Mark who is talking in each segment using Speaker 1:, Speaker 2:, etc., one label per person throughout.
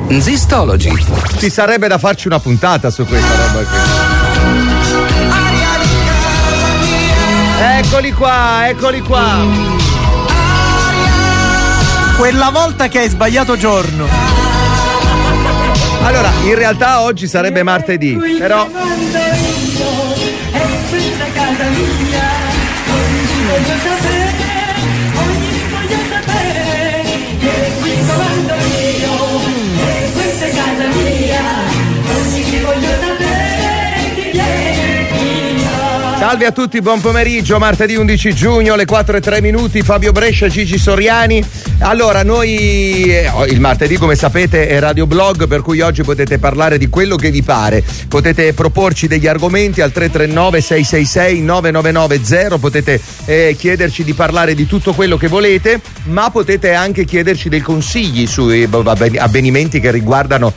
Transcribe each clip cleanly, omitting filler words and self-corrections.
Speaker 1: Zistology.
Speaker 2: Ci sarebbe da farci una puntata su questa roba qui. Eccoli qua.
Speaker 3: Quella volta che hai sbagliato giorno.
Speaker 2: Allora, in realtà oggi sarebbe martedì, però salve a tutti, buon pomeriggio, martedì 11 giugno, alle 4:03, Fabio Brescia, Gigi Soriani. Allora, noi il martedì, come sapete, è Radio Blog, per cui oggi potete parlare di quello che vi pare. Potete proporci degli argomenti al 339-666-9990, potete chiederci di parlare di tutto quello che volete, ma potete anche chiederci dei consigli sui avvenimenti che riguardano,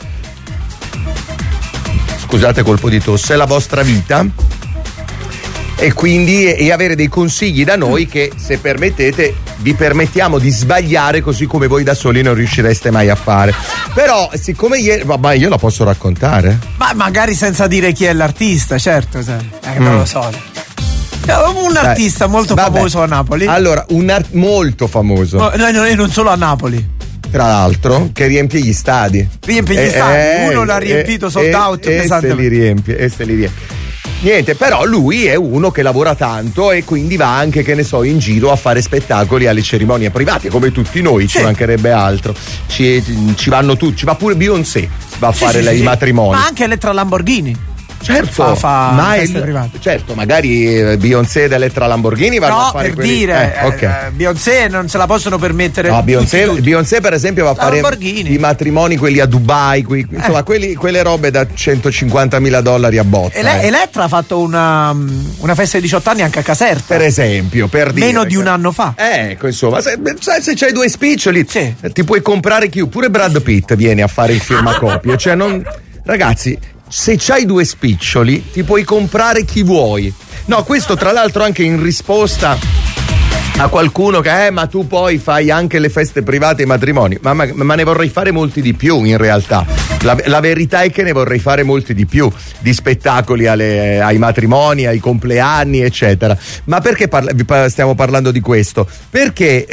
Speaker 2: scusate colpo di tosse, la vostra vita. E quindi avere dei consigli da noi che, se permettete, vi permettiamo di sbagliare, così come voi da soli non riuscireste mai a fare. Però siccome ieri, ma io la posso raccontare?
Speaker 3: Ma magari senza dire chi è l'artista, certo, non lo so. Un artista molto famoso a Napoli.
Speaker 2: Allora, molto famoso.
Speaker 3: No, non solo a Napoli.
Speaker 2: Tra l'altro, che riempie gli stadi.
Speaker 3: Uno l'ha riempito sold out.
Speaker 2: E se li riempie. Niente, però lui è uno che lavora tanto e quindi va anche, che ne so, in giro a fare spettacoli alle cerimonie private, come tutti noi, ci mancherebbe altro. Ci vanno tutti, ci va pure Beyoncé, va a fare i matrimoni.
Speaker 3: Ma anche Elettra Lamborghini.
Speaker 2: Certo,
Speaker 3: fa feste private.
Speaker 2: Certo, magari Beyoncé ed Elettra Lamborghini vanno a fare
Speaker 3: Beyoncé non se la possono permettere.
Speaker 2: No, Beyoncé per esempio va a fare i matrimoni, quelli a Dubai, insomma, quelle robe da $150,000 a botta.
Speaker 3: Elettra ha fatto una festa di 18 anni anche a Caserta,
Speaker 2: per esempio, per dire,
Speaker 3: meno di un anno fa.
Speaker 2: Ecco, insomma, se c'hai due spiccioli, ti puoi comprare pure Brad Pitt viene a fare il firmacopie, cioè non, ragazzi, se c'hai due spiccioli ti puoi comprare chi vuoi. No, questo tra l'altro anche in risposta a qualcuno che ma tu poi fai anche le feste private e i matrimoni, ma ne vorrei fare molti di più in realtà. La verità è che ne vorrei fare molti di più, di spettacoli ai matrimoni, ai compleanni, eccetera. Ma perché stiamo parlando di questo? Perché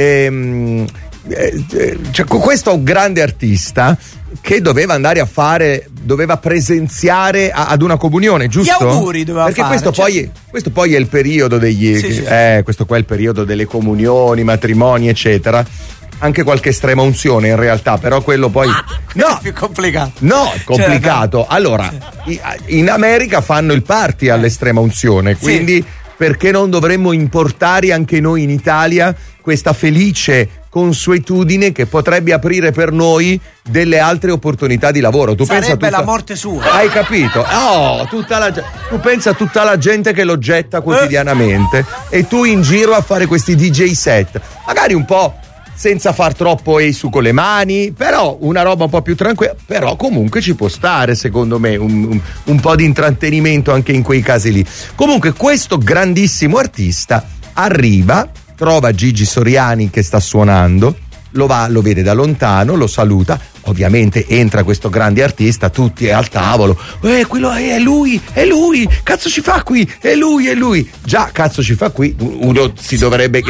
Speaker 2: questo grande artista che doveva andare doveva presenziare ad una comunione, giusto?
Speaker 3: Gli auguri doveva
Speaker 2: perché
Speaker 3: fare.
Speaker 2: Questo poi è il periodo questo qua è il periodo delle comunioni, matrimoni, eccetera. Anche qualche estrema unzione in realtà, però quello poi
Speaker 3: è più complicato.
Speaker 2: No, è complicato. Allora, in America fanno il party all'estrema unzione, quindi perché non dovremmo importare anche noi in Italia questa felice consuetudine che potrebbe aprire per noi delle altre opportunità di lavoro?
Speaker 3: Sarebbe la morte sua.
Speaker 2: Hai capito? Tu pensa a tutta la gente che lo getta quotidianamente e tu in giro a fare questi DJ set, magari un po' senza far troppo su con le mani, però una roba un po' più tranquilla, però comunque ci può stare, secondo me, un po' di intrattenimento anche in quei casi lì. Comunque questo grandissimo artista arriva, trova Gigi Soriani che sta suonando, lo vede da lontano, lo saluta, ovviamente entra questo grande artista, tutti al tavolo, quello è lui, cazzo ci fa qui, è lui, già cazzo ci fa qui, uno si dovrebbe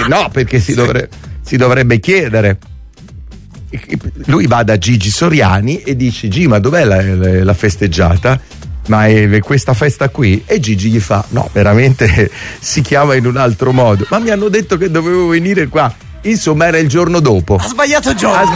Speaker 2: si dovrebbe chiedere. Lui va da Gigi Soriani e dice: Gigi, ma dov'è la festeggiata? Ma è questa festa qui? E Gigi gli fa: no, veramente si chiama in un altro modo, ma mi hanno detto che dovevo venire qua. Insomma, era il giorno dopo.
Speaker 3: Ha sbagliato giorno.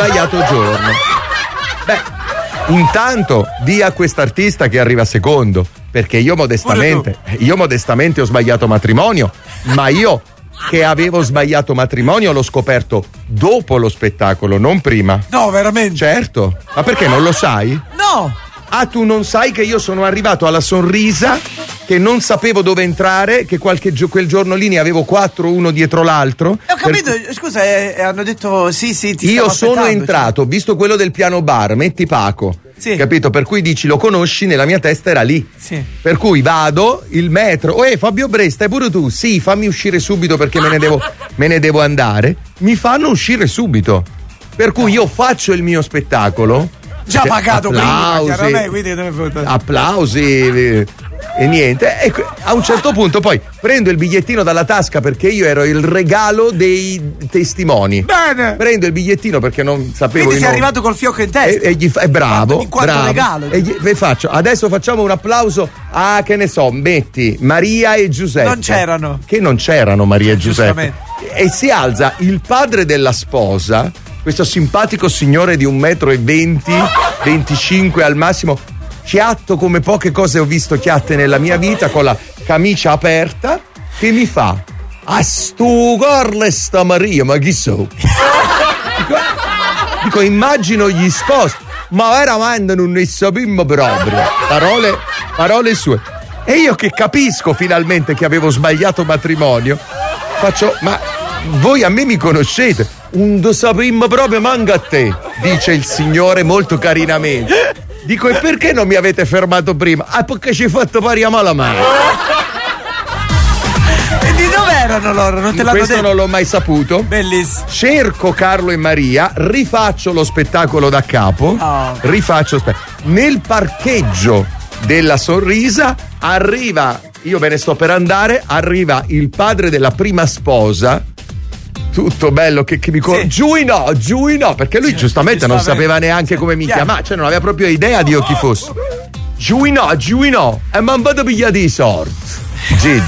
Speaker 2: Beh, intanto dia a quest'artista che arriva secondo, perché io modestamente ho sbagliato matrimonio, ma io che avevo sbagliato matrimonio l'ho scoperto dopo lo spettacolo, non prima.
Speaker 3: No, veramente?
Speaker 2: Certo. Ma perché non lo sai?
Speaker 3: No.
Speaker 2: Tu non sai che io sono arrivato alla Sonrisa, che non sapevo dove entrare, che quel giorno lì ne avevo 4 uno dietro l'altro.
Speaker 3: Ho capito, scusa, hanno detto sì,
Speaker 2: io sono entrato, visto quello del piano bar, metti Paco. Sì. Capito? Per cui dici lo conosci, nella mia testa era lì.
Speaker 3: Sì.
Speaker 2: Per cui vado, il metro, Fabio Bresta, pure tu? Sì, fammi uscire subito perché me ne devo andare. Mi fanno uscire subito. Per cui io faccio il mio spettacolo,
Speaker 3: già pagato
Speaker 2: applausi,
Speaker 3: prima, quindi
Speaker 2: applausi e niente. E a un certo punto poi prendo il bigliettino dalla tasca perché io ero il regalo dei testimoni.
Speaker 3: Bene.
Speaker 2: Prendo il bigliettino perché non sapevo.
Speaker 3: Quindi sei arrivato col fiocco in testa.
Speaker 2: E gli bravo.
Speaker 3: In quanto
Speaker 2: bravo.
Speaker 3: regalo.
Speaker 2: E faccio. Adesso facciamo un applauso a, che ne so, metti Maria e Giuseppe.
Speaker 3: Non c'erano.
Speaker 2: Che non c'erano Maria e Giuseppe. E si alza il padre della sposa, questo simpatico signore di 1,20 m, 25 al massimo, chiatto come poche cose ho visto chiatte nella mia vita, con la camicia aperta, che mi fa: a stu corle sta Maria, ma chi so? Dico, immagino gli sposi, ma veramente non ne sappiamo proprio. Parole sue. E io che capisco finalmente che avevo sbagliato matrimonio, faccio: ma voi a me mi conoscete? Un do sappiamo proprio manca a te, dice il signore molto carinamente. Dico, e perché non mi avete fermato prima? Ah, perché ci hai fatto pari a mala mano.
Speaker 3: E di dove erano loro? Non te l'hanno
Speaker 2: Questo
Speaker 3: detto?
Speaker 2: non l'ho mai saputo.
Speaker 3: Bellissimo.
Speaker 2: Cerco Carlo e Maria, rifaccio lo spettacolo da capo. Nel parcheggio della Sorrisa arriva, io me ne sto per andare, arriva il padre della prima sposa, tutto bello che mi
Speaker 3: sì.
Speaker 2: giù in no, perché lui giustamente non sapeva neanche come mi chiamava, cioè non aveva proprio idea di io chi fossi. Giù in no, e man vado pigliati i sordi. Gigi.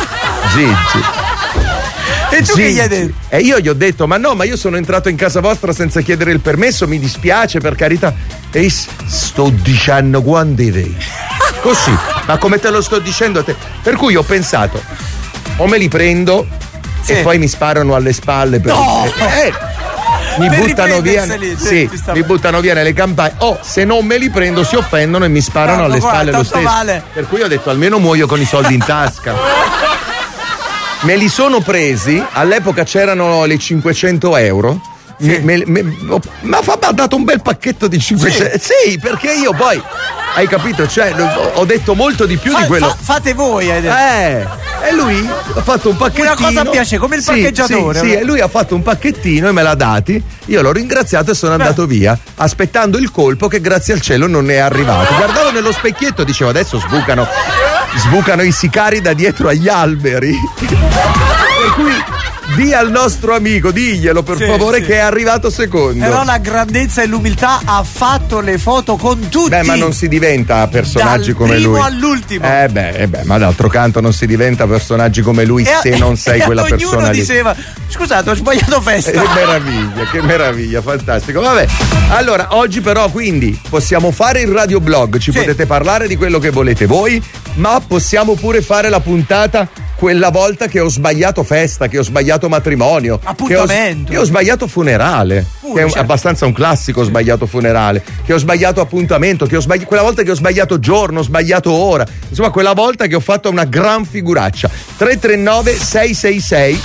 Speaker 3: E tu che gli hai detto?
Speaker 2: E io gli ho detto: ma io sono entrato in casa vostra senza chiedere il permesso, mi dispiace, per carità. E sto dicendo quante idee. Così, ma come te lo sto dicendo a te? Per cui ho pensato, o me li prendo e poi mi sparano alle spalle per mi buttano via. Mi buttano via nelle campagne. O se non me li prendo si offendono e mi sparano alle spalle lo stesso.
Speaker 3: Vale.
Speaker 2: Per cui ho detto: almeno muoio con i soldi in tasca. Me li sono presi, all'epoca c'erano le 500 euro. Sì. Mi ha dato un bel pacchetto di 500. Sì, perché io poi, hai capito, cioè ho detto molto di più di quello.
Speaker 3: Fate voi, hai detto.
Speaker 2: E lui ha fatto un pacchettino.
Speaker 3: Una cosa piace, come il parcheggiatore.
Speaker 2: Sì, e lui ha fatto un pacchettino e me l'ha dati. Io l'ho ringraziato e sono andato via, aspettando il colpo che grazie al cielo non è arrivato. Guardavo nello specchietto e dicevo: adesso sbucano i sicari da dietro agli alberi. Per cui di al nostro amico, diglielo per favore che è arrivato secondo.
Speaker 3: Però la grandezza e l'umiltà, ha fatto le foto con tutti.
Speaker 2: Beh, ma non si diventa personaggi come lui.
Speaker 3: Dal primo all'ultimo.
Speaker 2: Ma d'altro canto non si diventa personaggi come lui se non sei quella persona
Speaker 3: ognuno
Speaker 2: lì.
Speaker 3: Diceva: scusate, ho sbagliato festa.
Speaker 2: Che meraviglia, fantastico. Vabbè, allora oggi però quindi possiamo fare il radioblog, ci potete parlare di quello che volete voi, ma possiamo pure fare la puntata quella volta che ho sbagliato festa, che ho sbagliato matrimonio,
Speaker 3: appuntamento,
Speaker 2: che ho sbagliato funerale, che è abbastanza un classico, sbagliato funerale, che ho sbagliato appuntamento, quella volta che ho sbagliato giorno, ho sbagliato ora, insomma quella volta che ho fatto una gran figuraccia. 339 666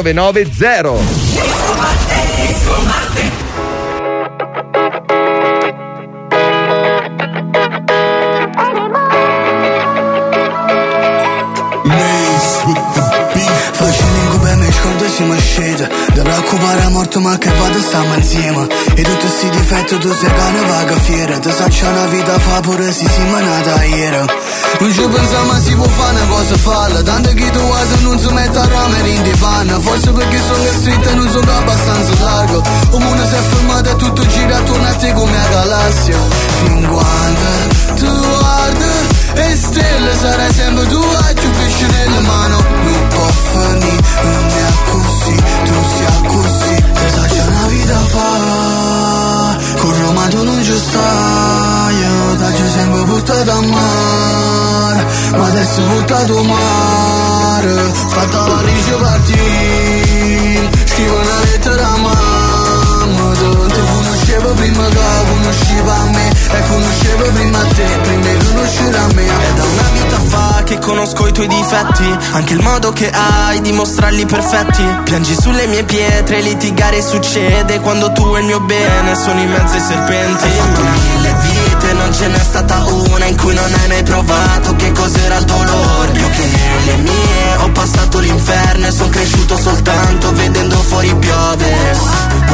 Speaker 2: 9990.
Speaker 1: Siamo usciti da preoccupare a morto, ma che vado stiamo insieme. E tutti sti difetti tu sei cane vaga fiera. Ti saccia una vita fa pure si manata ieri. Non ci pensiamo ma si può fare una cosa falla. Tanto che tu guardi non si mette a ramere in panna. Forse perché sono stretto e non sono abbastanza largo. O mondo si è fermato e tutto gira attorno a te come a galassia. Fin quando tu guardi e stelle sarai sempre tu a più pesce nelle mani. Non può finire, non è così, tu sia così. Te saccia una vita fa, con Roma tu non ci stai. Io t'ho sempre buttato a mare, ma adesso buttato a mare. Fatta la riccia partire, scrivo una lettera a mamma. Non ti conoscevo prima che conosceva me, e conoscevo prima te, prima di conoscere a me.
Speaker 4: È da una vita fa che conosco i tuoi difetti, anche il modo che hai di mostrarli perfetti. Piangi sulle mie pietre, litigare succede quando tu e il mio bene sono in mezzo ai serpenti. Hai fatto 1000 vite, non ce n'è stata una in cui non hai mai provato che cos'era il dolore. Io che nelle mie ho passato l'inferno e sono cresciuto soltanto vedendo fuori piovere.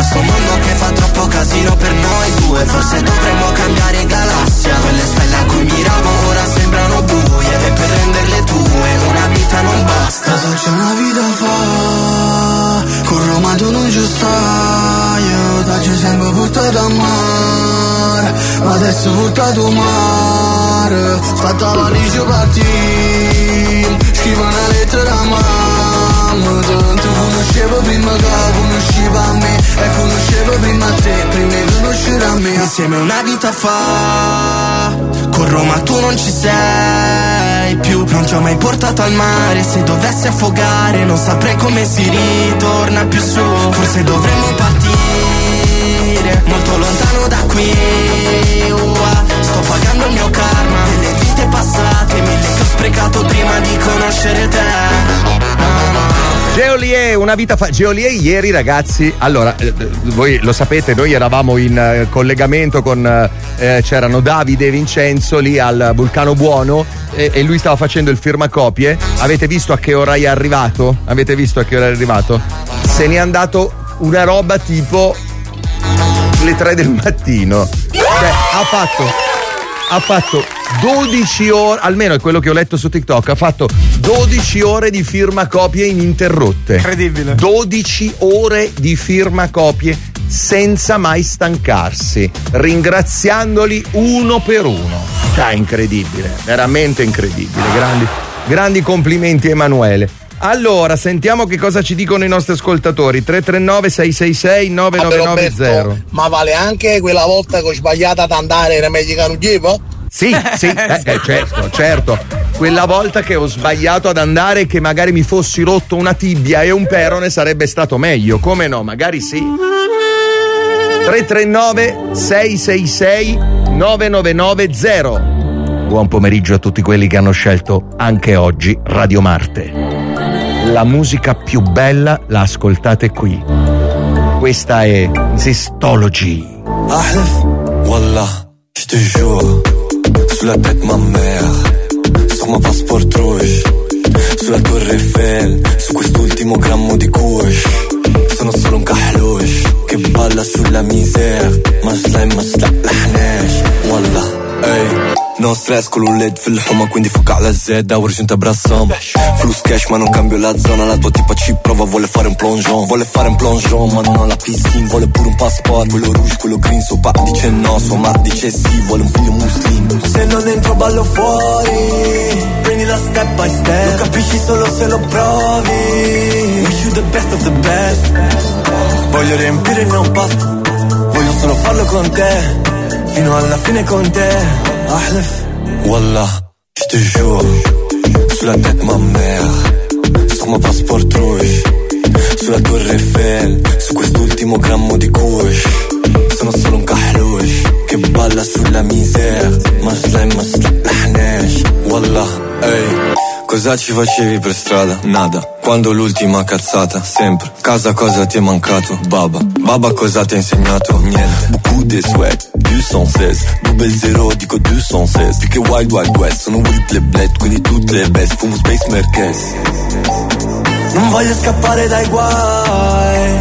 Speaker 4: questo mondo che fa troppo casino per noi due. Forse dovremmo cambiare galassia. Quelle stelle a cui miravo ora sembrano buie, e per renderle tue una vita non basta.
Speaker 1: Cosa c'è una vita fa, con Roma tu non ci stai. Io t'ho sempre portato a mare, ma adesso portato mare. Fatta la valigia partì, scrivo una lettera a mamma. Tu conoscevo prima che conosceva a me, e conoscevo prima te, prima di conoscere a me.
Speaker 4: Insieme una vita fa, con Roma tu non ci sei più. Non ti ho mai portato al mare, se dovessi affogare non saprei come si ritorna più su. Forse dovremmo partire molto lontano da qui. Sto pagando il mio karma delle vite passate, mille che ho sprecato prima di conoscere te.
Speaker 2: Geolier, una vita fa. Geolier ieri, ragazzi, allora voi lo sapete, noi eravamo in collegamento con c'erano Davide e Vincenzo lì al Vulcano Buono e lui stava facendo il firmacopie. Avete visto a che ora è arrivato? Avete visto a che ora è arrivato? Se n'è andato una roba tipo le 3 del mattino. Cioè, ha fatto 12 ore, almeno è quello che ho letto su TikTok, ha fatto 12 ore di firmacopie ininterrotte.
Speaker 3: Incredibile.
Speaker 2: 12 ore di firmacopie senza mai stancarsi, ringraziandoli uno per uno. Cioè, incredibile, veramente incredibile. Grandi complimenti, Emanuele. Allora, sentiamo che cosa ci dicono i nostri ascoltatori. 339 666 9990.
Speaker 5: Ma vale anche quella volta che ho sbagliato ad andare era meglio che non giro?
Speaker 2: Sì, certo. Quella volta che ho sbagliato ad andare e che magari mi fossi rotto una tibia e un perone sarebbe stato meglio. Come no? Magari sì. 339 666 9990. Buon pomeriggio a tutti quelli che hanno scelto anche oggi Radio Marte. La musica più bella la ascoltate qui. Questa è Zistology.
Speaker 6: Ahlef, wallah, je te jure. Sulla tête ma mère, sur ma passport rouge, sulla Torre Eiffel, su quest'ultimo grammo di kush. Sono solo un kahloush che balla sulla misera, ma slime ma slaḥnash. Wallah, ehi. No stress con l'ULED fil-ħuma, quindi fuoca alla zedda u rġinta brassam. Flus cash ma non cambio la zona, la tua tipa ci prova, vuole fare un plongeon. Vuole fare un plongeon ma non ha la piscina, vuole pure un passport, quello rouge, quello green, suo papà dice no, sua madre dice sì, vuole un figlio muslim. Se non entro ballo fuori, prendila step by step, lo capisci solo se lo provi. Wish you the best of the best. Voglio riempire il mio pasto, voglio solo farlo con te, fino alla fine con te. Ahlef, wallah, je te jure. Sulla tête ma mère, sur ma passport rouge, sulla Torre Eiffel, su quest'ultimo grammo di kush. Sono solo un kahloush che balla sulla misera, ma slime ma slaḥnash. Wallah, ehi. Cosa ci facevi per strada? Nada. Quando l'ultima cazzata? Sempre. Casa cosa ti è mancato? Baba cosa ti ha insegnato? Niente. Beaucoup de sweat, 216. Double zero dico 216. Più che Wild Wild West, sono Will le bled, quindi tutte le best. Fumo Space Merkez. Non voglio scappare dai guai,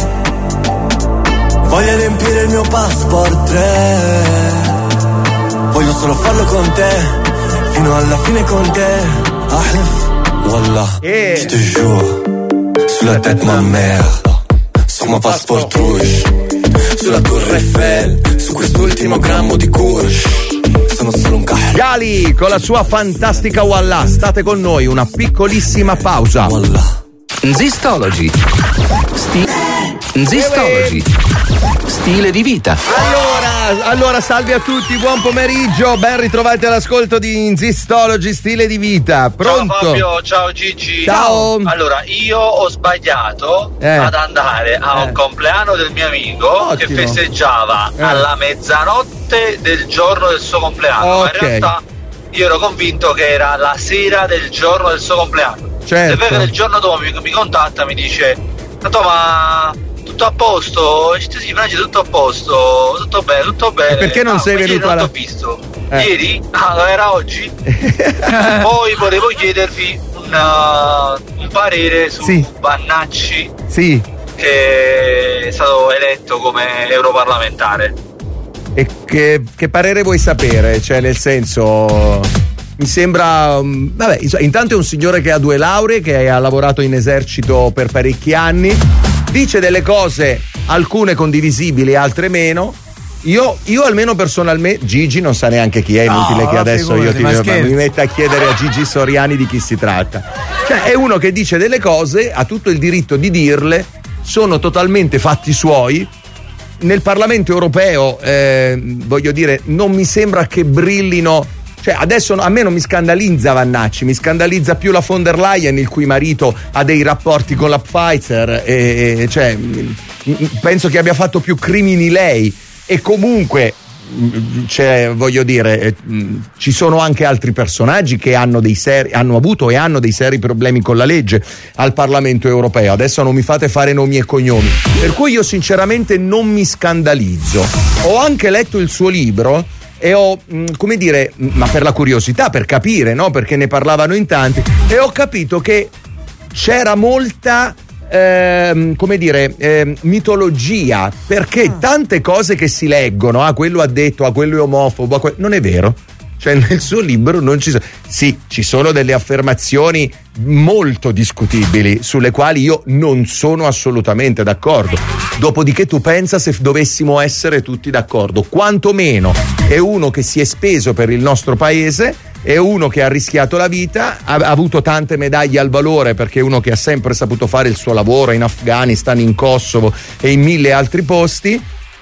Speaker 6: voglio riempire il mio passport 3. Voglio solo farlo con te, fino alla fine con te. Ahlef, wallah, je te jure. Sulla tête ma mère, sur ma passport rouge, sulla Torre Eiffel, su quest'ultimo grammo di kush. Sono solo un kahloush.
Speaker 2: Gali con la sua fantastica Wallah. State con noi, una piccolissima pausa.
Speaker 6: Wallah.
Speaker 7: Zistology. Zistology. Stile di vita.
Speaker 2: Allora, salve a tutti, buon pomeriggio, ben ritrovati all'ascolto di Zistology, stile di vita. Pronto?
Speaker 8: Ciao Fabio, ciao Gigi.
Speaker 2: Ciao.
Speaker 8: Allora, io ho sbagliato ad andare a un compleanno del mio amico. Ottimo. Che festeggiava alla mezzanotte del giorno del suo compleanno. Ma in realtà io ero convinto che era la sera del giorno del suo compleanno.
Speaker 2: Certo.
Speaker 8: E poi che il giorno dopo mi contatta, mi dice: ma tutto a posto? Sì, Franci, tutto a posto, tutto bene, tutto bene.
Speaker 2: E perché non sei venuto
Speaker 8: alla... Non t'ho visto. Ieri? Era oggi? Poi volevo chiedervi un parere su Vannacci.
Speaker 2: Sì.
Speaker 8: è stato eletto come europarlamentare.
Speaker 2: E che parere vuoi sapere? Cioè, nel senso, mi sembra, vabbè, intanto è un signore che ha 2 lauree, che ha lavorato in esercito per parecchi anni, dice delle cose, alcune condivisibili, altre meno. Io almeno personalmente, Gigi non sa neanche chi è, inutile che adesso io mi metta a chiedere a Gigi Soriani di chi si tratta. Cioè, è uno che dice delle cose, ha tutto il diritto di dirle, sono totalmente fatti suoi. Nel Parlamento europeo, voglio dire, non mi sembra che brillino. Cioè, adesso a me non mi scandalizza Vannacci, mi scandalizza più la von der Leyen, il cui marito ha dei rapporti con la Pfizer, cioè, penso che abbia fatto più crimini lei. E comunque, cioè, voglio dire, ci sono anche altri personaggi che hanno avuto e hanno dei seri problemi con la legge al Parlamento europeo. Adesso non mi fate fare nomi e cognomi, per cui io sinceramente non mi scandalizzo. Ho anche letto il suo libro e ho, come dire, ma per la curiosità, per capire, no? Perché ne parlavano in tanti, e ho capito che c'era molta come dire, mitologia, perché tante cose che si leggono, quello ha detto, quello è omofobo, non è vero. Cioè, nel suo libro non ci sono. Sì, ci sono delle affermazioni molto discutibili sulle quali io non sono assolutamente d'accordo. Dopodiché tu pensa se dovessimo essere tutti d'accordo, quantomeno è uno che si è speso per il nostro paese, è uno che ha rischiato la vita, ha avuto tante medaglie al valore, perché è uno che ha sempre saputo fare il suo lavoro in Afghanistan, in Kosovo e in 1000 altri posti.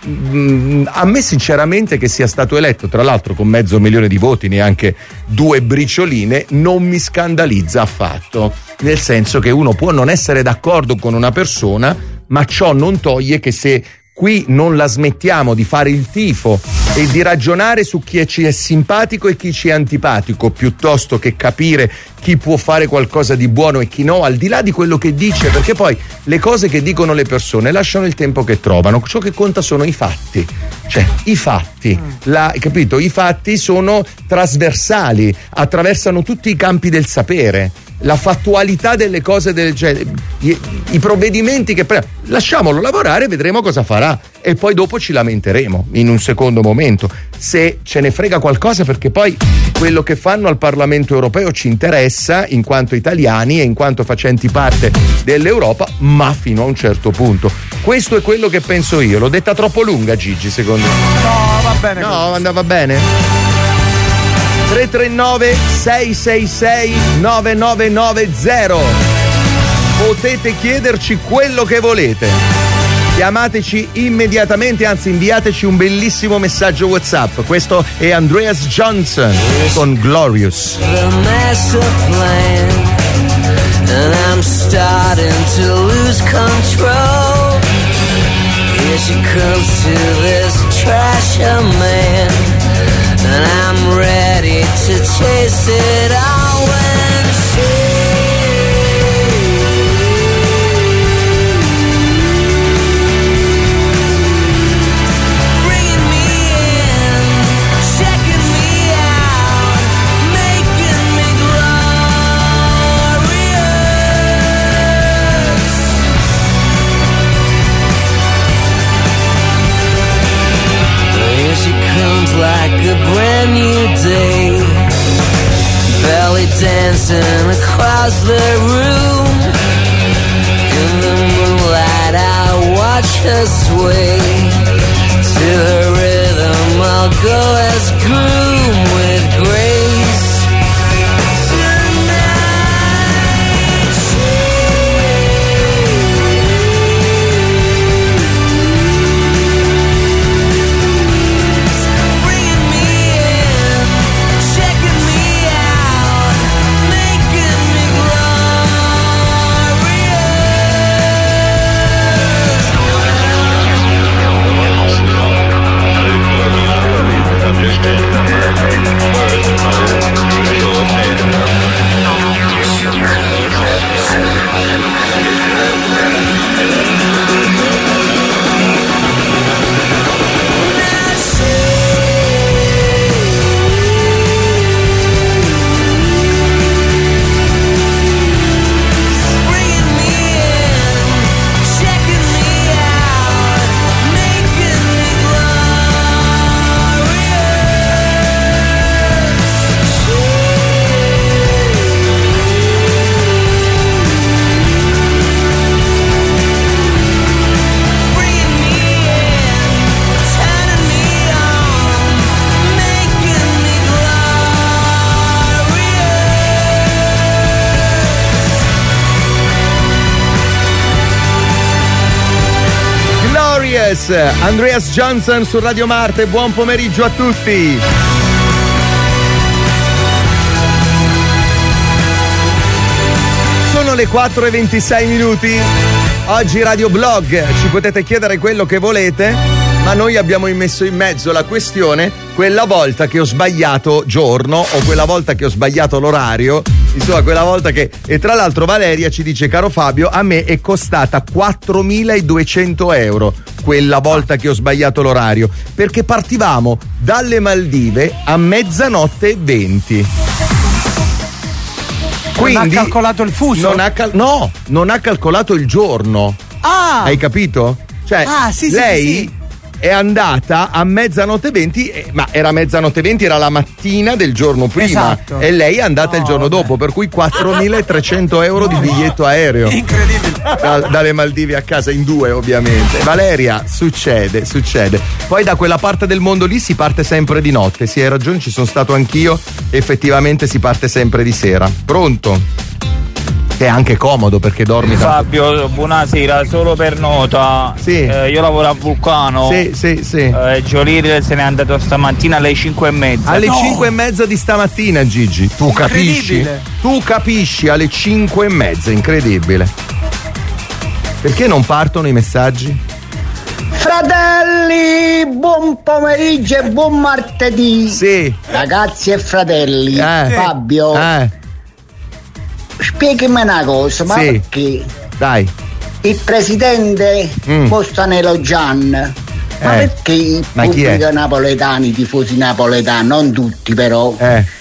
Speaker 2: A me sinceramente che sia stato eletto, tra l'altro con 500.000 di voti, neanche 2 bricioline, non mi scandalizza affatto, nel senso che uno può non essere d'accordo con una persona, ma ciò non toglie che se qui non la smettiamo di fare il tifo e di ragionare su chi ci è simpatico e chi ci è antipatico, piuttosto che capire chi può fare qualcosa di buono e chi no, al di là di quello che dice, perché poi le cose che dicono le persone lasciano il tempo che trovano. Ciò che conta sono i fatti, cioè i fatti, capito? I fatti sono trasversali, attraversano tutti i campi del sapere, la fattualità delle cose, i provvedimenti che lasciamolo lavorare, vedremo cosa farà e poi dopo ci lamenteremo in un secondo momento se ce ne frega qualcosa, perché poi quello che fanno al Parlamento europeo ci interessa in quanto italiani e in quanto facenti parte dell'Europa, ma fino a un certo punto. Questo è quello che penso io. L'ho detta troppo lunga, Gigi, secondo me?
Speaker 3: No, va bene.
Speaker 2: No, andava bene. 339 666 9990. Potete chiederci quello che volete. Chiamateci immediatamente, anzi inviateci un bellissimo messaggio WhatsApp. Questo è Andreas Johnson con Glorious.
Speaker 9: And I'm starting to lose control. Here she comes to this trash man, and I'm ready to chase it all when she bringing me in, checking me out, making me glorious. Here she comes like a brand new day, belly dancing across the room. In the moonlight I watch her sway, to her rhythm I'll go as groom with grace.
Speaker 2: Breathless, Andreas Johnson su Radio Marte, buon pomeriggio a tutti. Sono le 4:26. Oggi Radio Blog, ci potete chiedere quello che volete, ma noi abbiamo messo in mezzo la questione quella volta che ho sbagliato giorno o quella volta che ho sbagliato l'orario, insomma quella volta che... E tra l'altro Valeria ci dice: caro Fabio, a me è costata 4.200 euro quella volta che ho sbagliato l'orario, perché partivamo dalle Maldive a 00:20. Quindi
Speaker 3: non ha calcolato il fuso?
Speaker 2: Non ha calcolato il giorno.
Speaker 3: Ah!
Speaker 2: Hai capito? Cioè,
Speaker 3: sì,
Speaker 2: lei
Speaker 3: sì.
Speaker 2: è andata a 00:20, ma era 00:20, era la mattina del giorno prima.
Speaker 3: Esatto.
Speaker 2: E lei è andata il giorno dopo, per cui 4.300 euro di biglietto aereo.
Speaker 3: Incredibile.
Speaker 2: Dalle Maldive a casa, in 2 ovviamente. Valeria, succede. Poi da quella parte del mondo lì si parte sempre di notte. Sì, hai ragione, ci sono stato anch'io. Effettivamente si parte sempre di sera. Pronto? È anche comodo perché dormi tanto.
Speaker 10: Fabio, buonasera, solo per nota.
Speaker 2: Sì.
Speaker 10: Io lavoro a Vulcano.
Speaker 2: Sì.
Speaker 10: Gioliri se n'è andato stamattina alle 5:30.
Speaker 2: Alle 5:30 di stamattina, Gigi. Tu capisci? Tu capisci, alle 5:30, incredibile. Perché non partono i messaggi?
Speaker 11: Fratelli, buon pomeriggio e buon martedì.
Speaker 2: Sì.
Speaker 11: Ragazzi e fratelli, Fabio. Spiegami una cosa, ma perché?
Speaker 2: Dai.
Speaker 11: Il presidente Costanello Gian, ma perché i pubblici napoletani, i tifosi napoletani, non tutti però,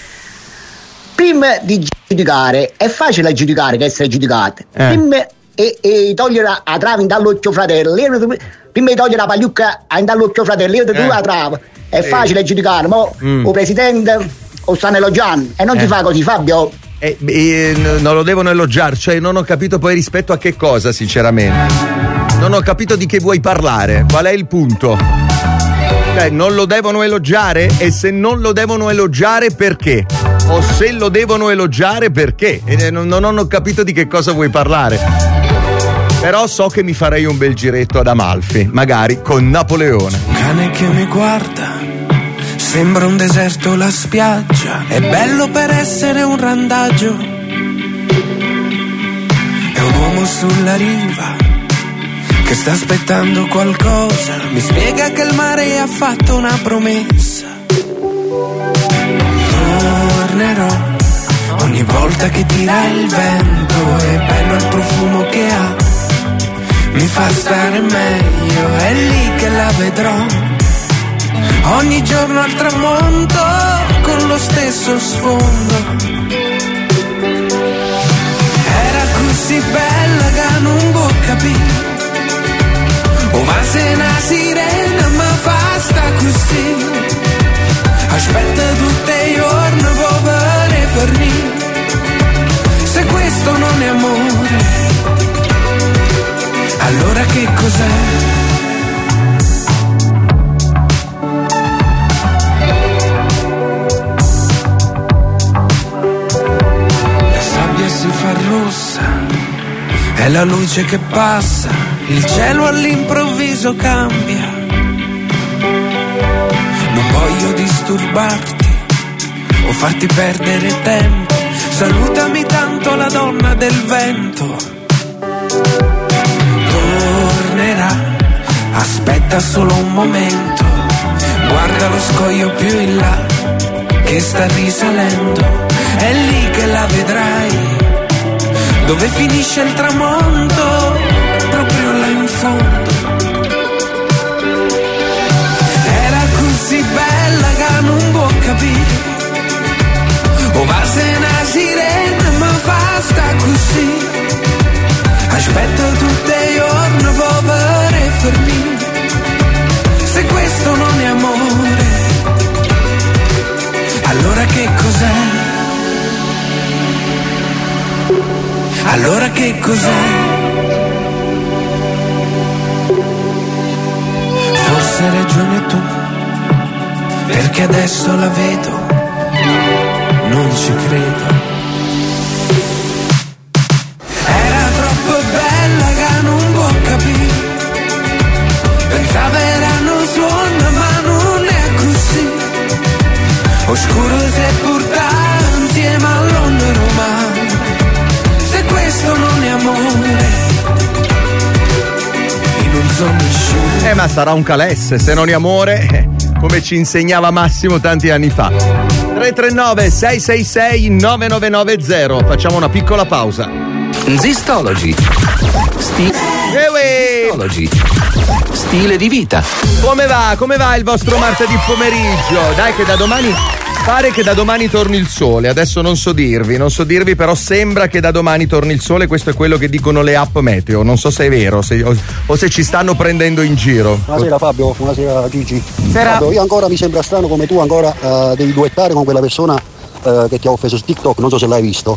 Speaker 11: prima di giudicare, è facile giudicare che essere giudicati, prima e togliere la trave dall'occhio fratelli, prima di togliere la pagliucca dall'occhio fratelli, io la trave, è facile giudicare, ma il presidente Costanello Gian, e non ti fa così, Fabio?
Speaker 2: Non lo devono elogiare, cioè non ho capito poi rispetto a che cosa, sinceramente. Non ho capito di che vuoi parlare, qual è il punto? Cioè, non lo devono elogiare? E se non lo devono elogiare, perché? O se lo devono elogiare, perché? Non ho capito di che cosa vuoi parlare. Però so che mi farei un bel giretto ad Amalfi, magari con Napoleone.
Speaker 12: Un cane che mi guarda, sembra un deserto la spiaggia, è bello per essere un randaggio. È un uomo sulla riva che sta aspettando qualcosa, mi spiega che il mare ha fatto una promessa. Tornerò ogni volta che tira il vento, è bello il profumo che ha, mi fa stare meglio, è lì che la vedrò. Ogni giorno al tramonto con lo stesso sfondo. Era così bella che non può capire, o va se una sirena ma basta così. Aspetta tutti i giorni per fornire, se questo non è amore, allora che cos'è? Si fa rossa, è la luce che passa, il cielo all'improvviso cambia. Non voglio disturbarti o farti perdere tempo, salutami tanto la donna del vento. Tornerà, aspetta solo un momento, guarda lo scoglio più in là che sta risalendo, è lì che la vedrai, dove finisce il tramonto, proprio là in fondo. Era così bella che non può capire, o va se una sirena ma basta così. Aspetta tutti i giorni per fornire, se questo non è amore, allora che cos'è? Allora che cos'è? Forse hai ragione tu, perché adesso la vedo, non ci credo. Era troppo bella che non può capire, pensavo oscuro seppur tanti ma l'onde romane. Se questo non è amore, io non so nessuno.
Speaker 2: Ma sarà un calesse, se non è amore, come ci insegnava Massimo tanti anni fa. 339 666 9990. Facciamo una piccola pausa.
Speaker 7: Zistology. Zistology. Stile di vita.
Speaker 2: Come va il vostro martedì pomeriggio? Dai che da domani pare che da domani torni il sole. Adesso non so dirvi, però sembra che da domani torni il sole. Questo è quello che dicono le app meteo. Non so se è vero o se ci stanno prendendo in giro.
Speaker 13: Buonasera Fabio, buonasera Gigi.
Speaker 3: Fabio,
Speaker 13: io ancora mi sembra strano come tu ancora devi duettare con quella persona che ti ha offeso su TikTok. Non so se l'hai visto.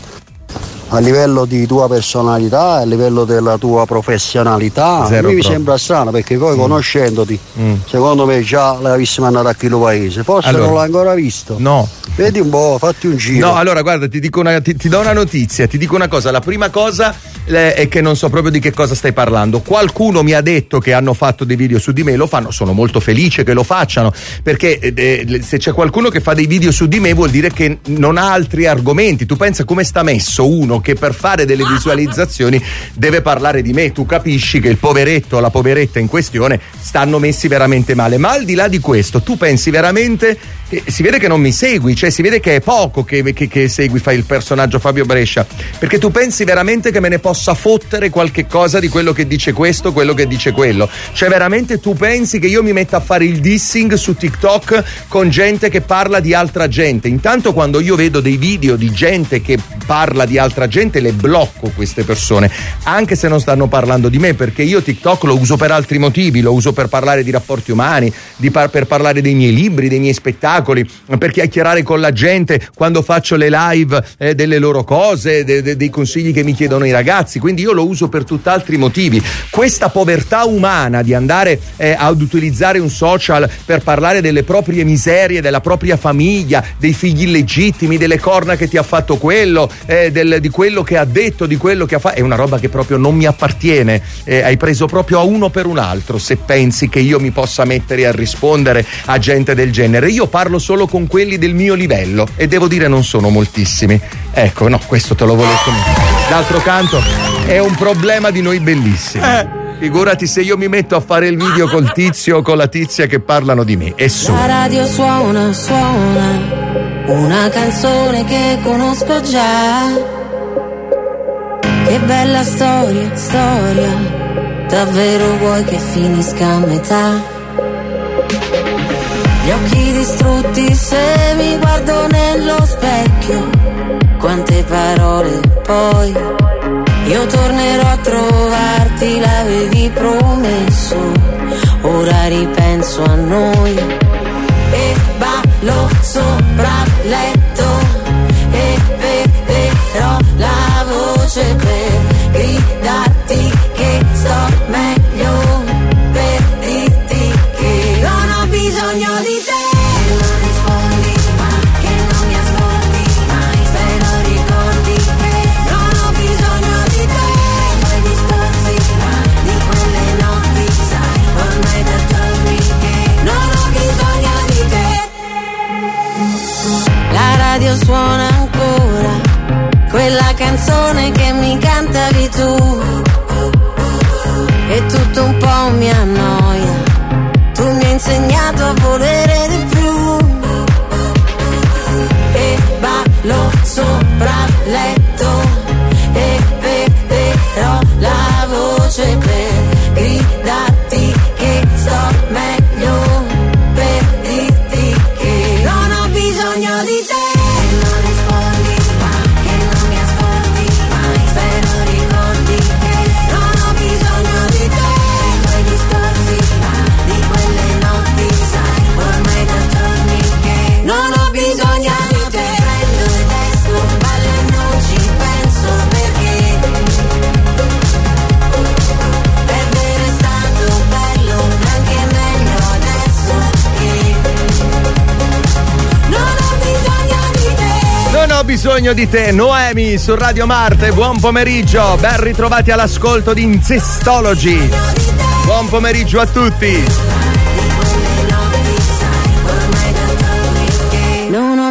Speaker 13: A livello di tua personalità, a livello della tua professionalità, mi sembra strano, perché poi conoscendoti, secondo me già l'avessi mandato a Chilo Paese. Forse allora, non l'hai ancora visto.
Speaker 2: No.
Speaker 13: Vedi un po', fatti un giro.
Speaker 2: No, allora guarda, ti do una notizia, ti dico una cosa. La prima cosa è che non so proprio di che cosa stai parlando. Qualcuno mi ha detto che hanno fatto dei video su di me, lo fanno, sono molto felice che lo facciano, perché se c'è qualcuno che fa dei video su di me vuol dire che non ha altri argomenti. Tu pensa come sta messo uno che per fare delle visualizzazioni deve parlare di me. Tu capisci che il poveretto o la poveretta in questione stanno messi veramente male. Ma al di là di questo, tu pensi veramente che si vede che non mi segui, cioè si vede che è poco che segui, fai il personaggio Fabio Brescia, perché tu pensi veramente che me ne possa fottere qualche cosa di quello che dice questo, quello che dice quello. Cioè veramente tu pensi che io mi metta a fare il dissing su TikTok con gente che parla di altra gente? Intanto quando io vedo dei video di gente che parla di altra gente le blocco queste persone, anche se non stanno parlando di me, perché io TikTok lo uso per altri motivi, lo uso per parlare di rapporti umani, per parlare dei miei libri, dei miei spettacoli, per chiacchierare con la gente quando faccio le live delle loro cose, dei consigli che mi chiedono i ragazzi. Quindi io lo uso per tutt'altri motivi. Questa povertà umana di andare ad utilizzare un social per parlare delle proprie miserie, della propria famiglia, dei figli illegittimi, delle corna che ti ha fatto quello, di quello che ha detto, di quello che ha fatto, è una roba che proprio non mi appartiene. Hai preso proprio a uno per un altro se pensi che io mi possa mettere a rispondere a gente del genere. Io parlo solo con quelli del mio livello e devo dire non sono moltissimi. Ecco, no, questo te lo volevo comunicare. D'altro canto è un problema di noi bellissimi. Figurati se io mi metto a fare il video col tizio o con la tizia che parlano di me. E su.
Speaker 9: La radio suona una canzone che conosco già. Che bella storia, davvero vuoi che finisca a metà? Gli occhi distrutti se mi guardo nello specchio, quante parole poi, io tornerò a trovarti, l'avevi promesso, ora ripenso a noi, e ballo sopra il letto, e beverò la voce per gridarti che sto meglio, per dirti che non ho bisogno di te. Non rispondi ma che non mi ascolti mai, spero ricordi che non ho bisogno di te. Quei discorsi di quelle notti, sai, ormai da giorni che non ho bisogno di te. La radio suona ancora quella canzone che mi cantavi tu, e tutto un po' mi annoia, tu mi hai insegnato a volere di più, e ballo sopra il letto, e beverò la voce per gridarti che sto meglio, per dirti che non ho bisogno di te.
Speaker 2: Non ho bisogno di te, Noemi su Radio Marte. Buon pomeriggio, ben ritrovati all'ascolto di Zistology. Buon pomeriggio a tutti.
Speaker 9: Non ho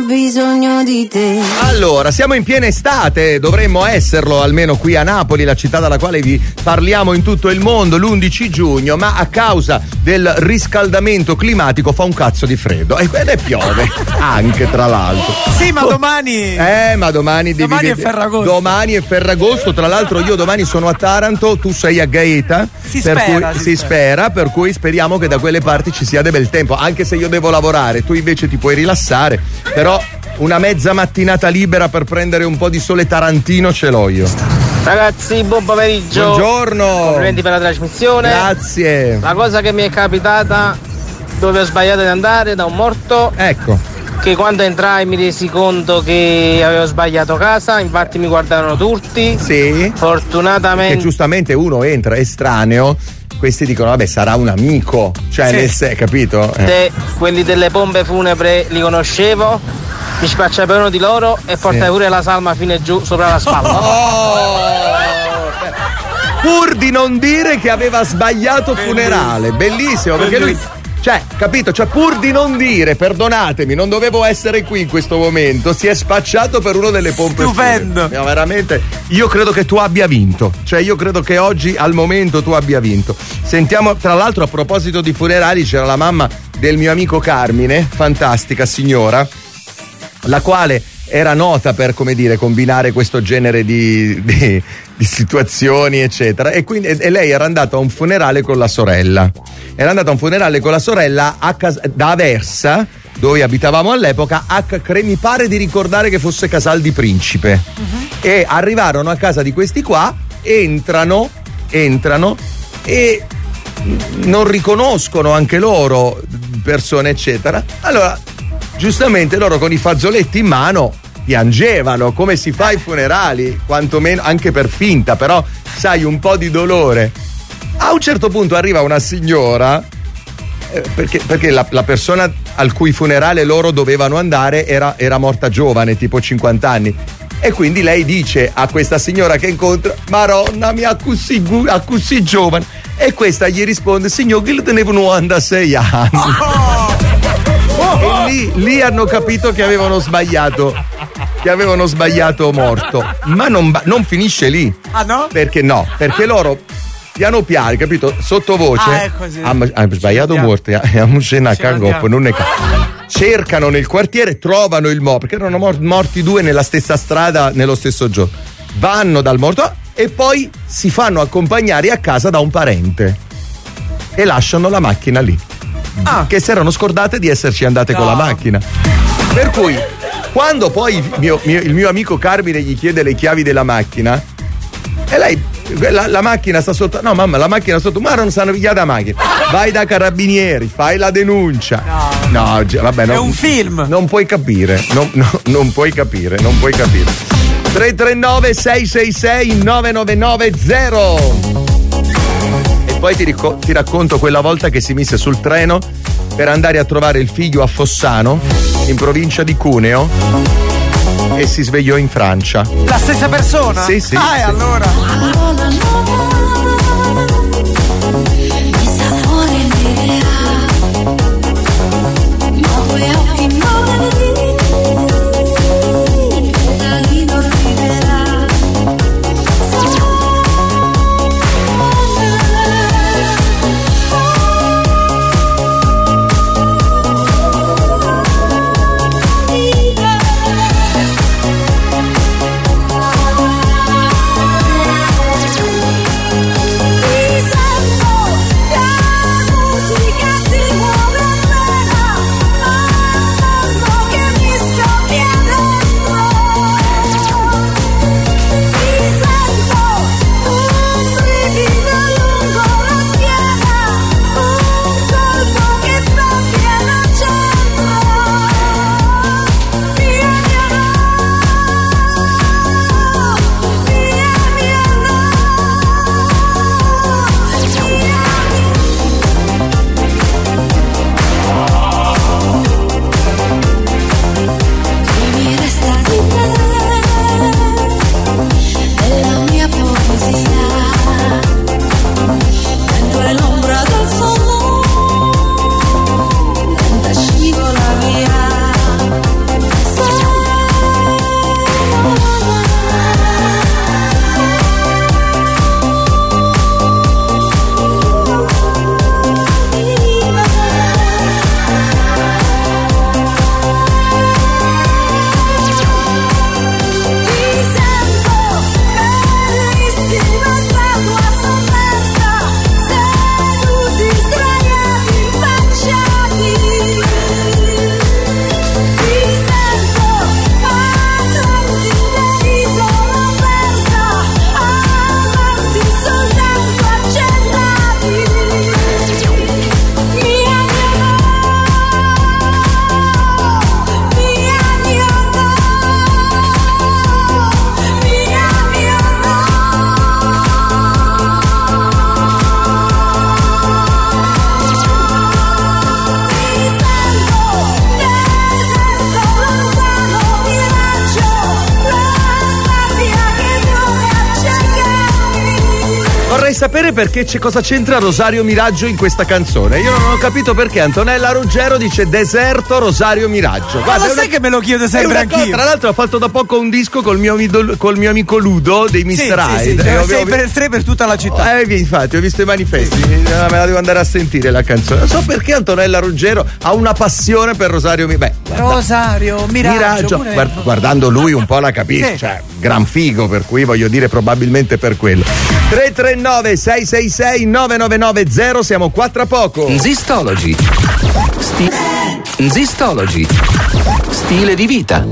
Speaker 9: bisogno di te.
Speaker 2: Allora, siamo in piena estate, dovremmo esserlo almeno qui a Napoli, la città dalla quale vi parliamo in tutto il mondo, l'11 giugno, ma a causa del riscaldamento climatico fa un cazzo di freddo e piove anche, tra l'altro.
Speaker 3: Sì, ma domani
Speaker 2: domani
Speaker 3: è Ferragosto.
Speaker 2: Domani è Ferragosto, tra l'altro io domani sono a Taranto, tu sei a Gaeta. Si spera, per cui speriamo che da quelle parti ci sia del bel tempo, anche se io devo lavorare, tu invece ti puoi rilassare, però una mezza mattinata libera per prendere un po' di sole tarantino ce l'ho io.
Speaker 14: Ragazzi, buon pomeriggio.
Speaker 2: Buongiorno.
Speaker 14: Complimenti per la trasmissione.
Speaker 2: Grazie.
Speaker 14: La cosa che mi è capitata, dove ho sbagliato di andare da un morto,
Speaker 2: ecco,
Speaker 14: che quando entrai mi resi conto che avevo sbagliato casa, infatti mi guardarono tutti.
Speaker 2: Sì.
Speaker 14: Fortunatamente.
Speaker 2: Che giustamente uno entra estraneo, questi dicono vabbè sarà un amico, cioè sì. Capito?
Speaker 14: Quelli delle pompe funebri li conoscevo, mi spacciavano di loro e portai pure la salma fino giù sopra la spalla.
Speaker 2: Pur di non dire che aveva sbagliato funerale, bellissimo, perché lui, cioè, capito? Cioè, pur di non dire, perdonatemi, non dovevo essere qui in questo momento, si è spacciato per uno delle pompe.
Speaker 3: Stupendo.
Speaker 2: No, veramente, io credo che tu abbia vinto. Cioè, io credo che oggi, al momento, tu abbia vinto. Sentiamo, tra l'altro, a proposito di funerali, c'era la mamma del mio amico Carmine, fantastica signora, la quale era nota per, come dire, combinare questo genere di situazioni, eccetera, e quindi lei era andata a un funerale con la sorella. Era andata a un funerale con la sorella da Aversa, dove abitavamo all'epoca, mi pare di ricordare che fosse Casal di Principe. E arrivarono a casa di questi qua, entrano e non riconoscono anche loro persone, eccetera. Allora, giustamente loro con i fazzoletti in mano piangevano, come si fa ai funerali, quantomeno anche per finta, però sai, un po' di dolore. A un certo punto arriva una signora, perché la persona al cui funerale loro dovevano andare era morta giovane, tipo 50 anni. E quindi lei dice a questa signora che incontra: Maronna mia, così giovane. E questa gli risponde: signor, che tenevano 96 anni. E lì hanno capito che avevano sbagliato morto. Ma non finisce lì.
Speaker 3: Ah no?
Speaker 2: Perché no? Perché loro piano piano, capito? Sottovoce hanno sbagliato morto, cercano nel quartiere, trovano il morto, perché erano morti due nella stessa strada nello stesso giorno. Vanno dal morto e poi si fanno accompagnare a casa da un parente e lasciano la macchina lì. Che si erano scordate di esserci andate con la macchina. Per cui quando poi il mio amico Carmine gli chiede le chiavi della macchina, e lei, la macchina sta sotto. No mamma, la macchina sotto. Ma non sanno pigliare la macchina. Vai da carabinieri, fai la denuncia. No, vabbè,
Speaker 3: è un film.
Speaker 2: Non puoi capire. Non puoi capire. 339 666 9990. Poi ti racconto quella volta che si mise sul treno per andare a trovare il figlio a Fossano, in provincia di Cuneo, e si svegliò in Francia.
Speaker 3: La stessa persona?
Speaker 2: Sì, sì.
Speaker 3: E allora?
Speaker 2: vorrei sapere perché cosa c'entra Rosario Miraggio in questa canzone. Io non ho capito perché Antonella Ruggero dice Deserto Rosario Miraggio.
Speaker 3: Guarda, lo sai che me lo chiedo sempre anch'io.
Speaker 2: Tra l'altro ho fatto da poco un disco col mio amico Ludo dei Mr. Hyde.
Speaker 3: Sì, 6x3 per tutta la città.
Speaker 2: Infatti, ho visto i manifesti. Me la devo andare a sentire la canzone. Non so perché Antonella Ruggero ha una passione per Rosario
Speaker 3: Rosario Miraggio.
Speaker 2: Guardando lui un po' la capisco, cioè gran figo, per cui voglio dire probabilmente per quello. 339 666 9990, siamo qua tra poco.
Speaker 7: Zistology. Zistology. Stile di vita.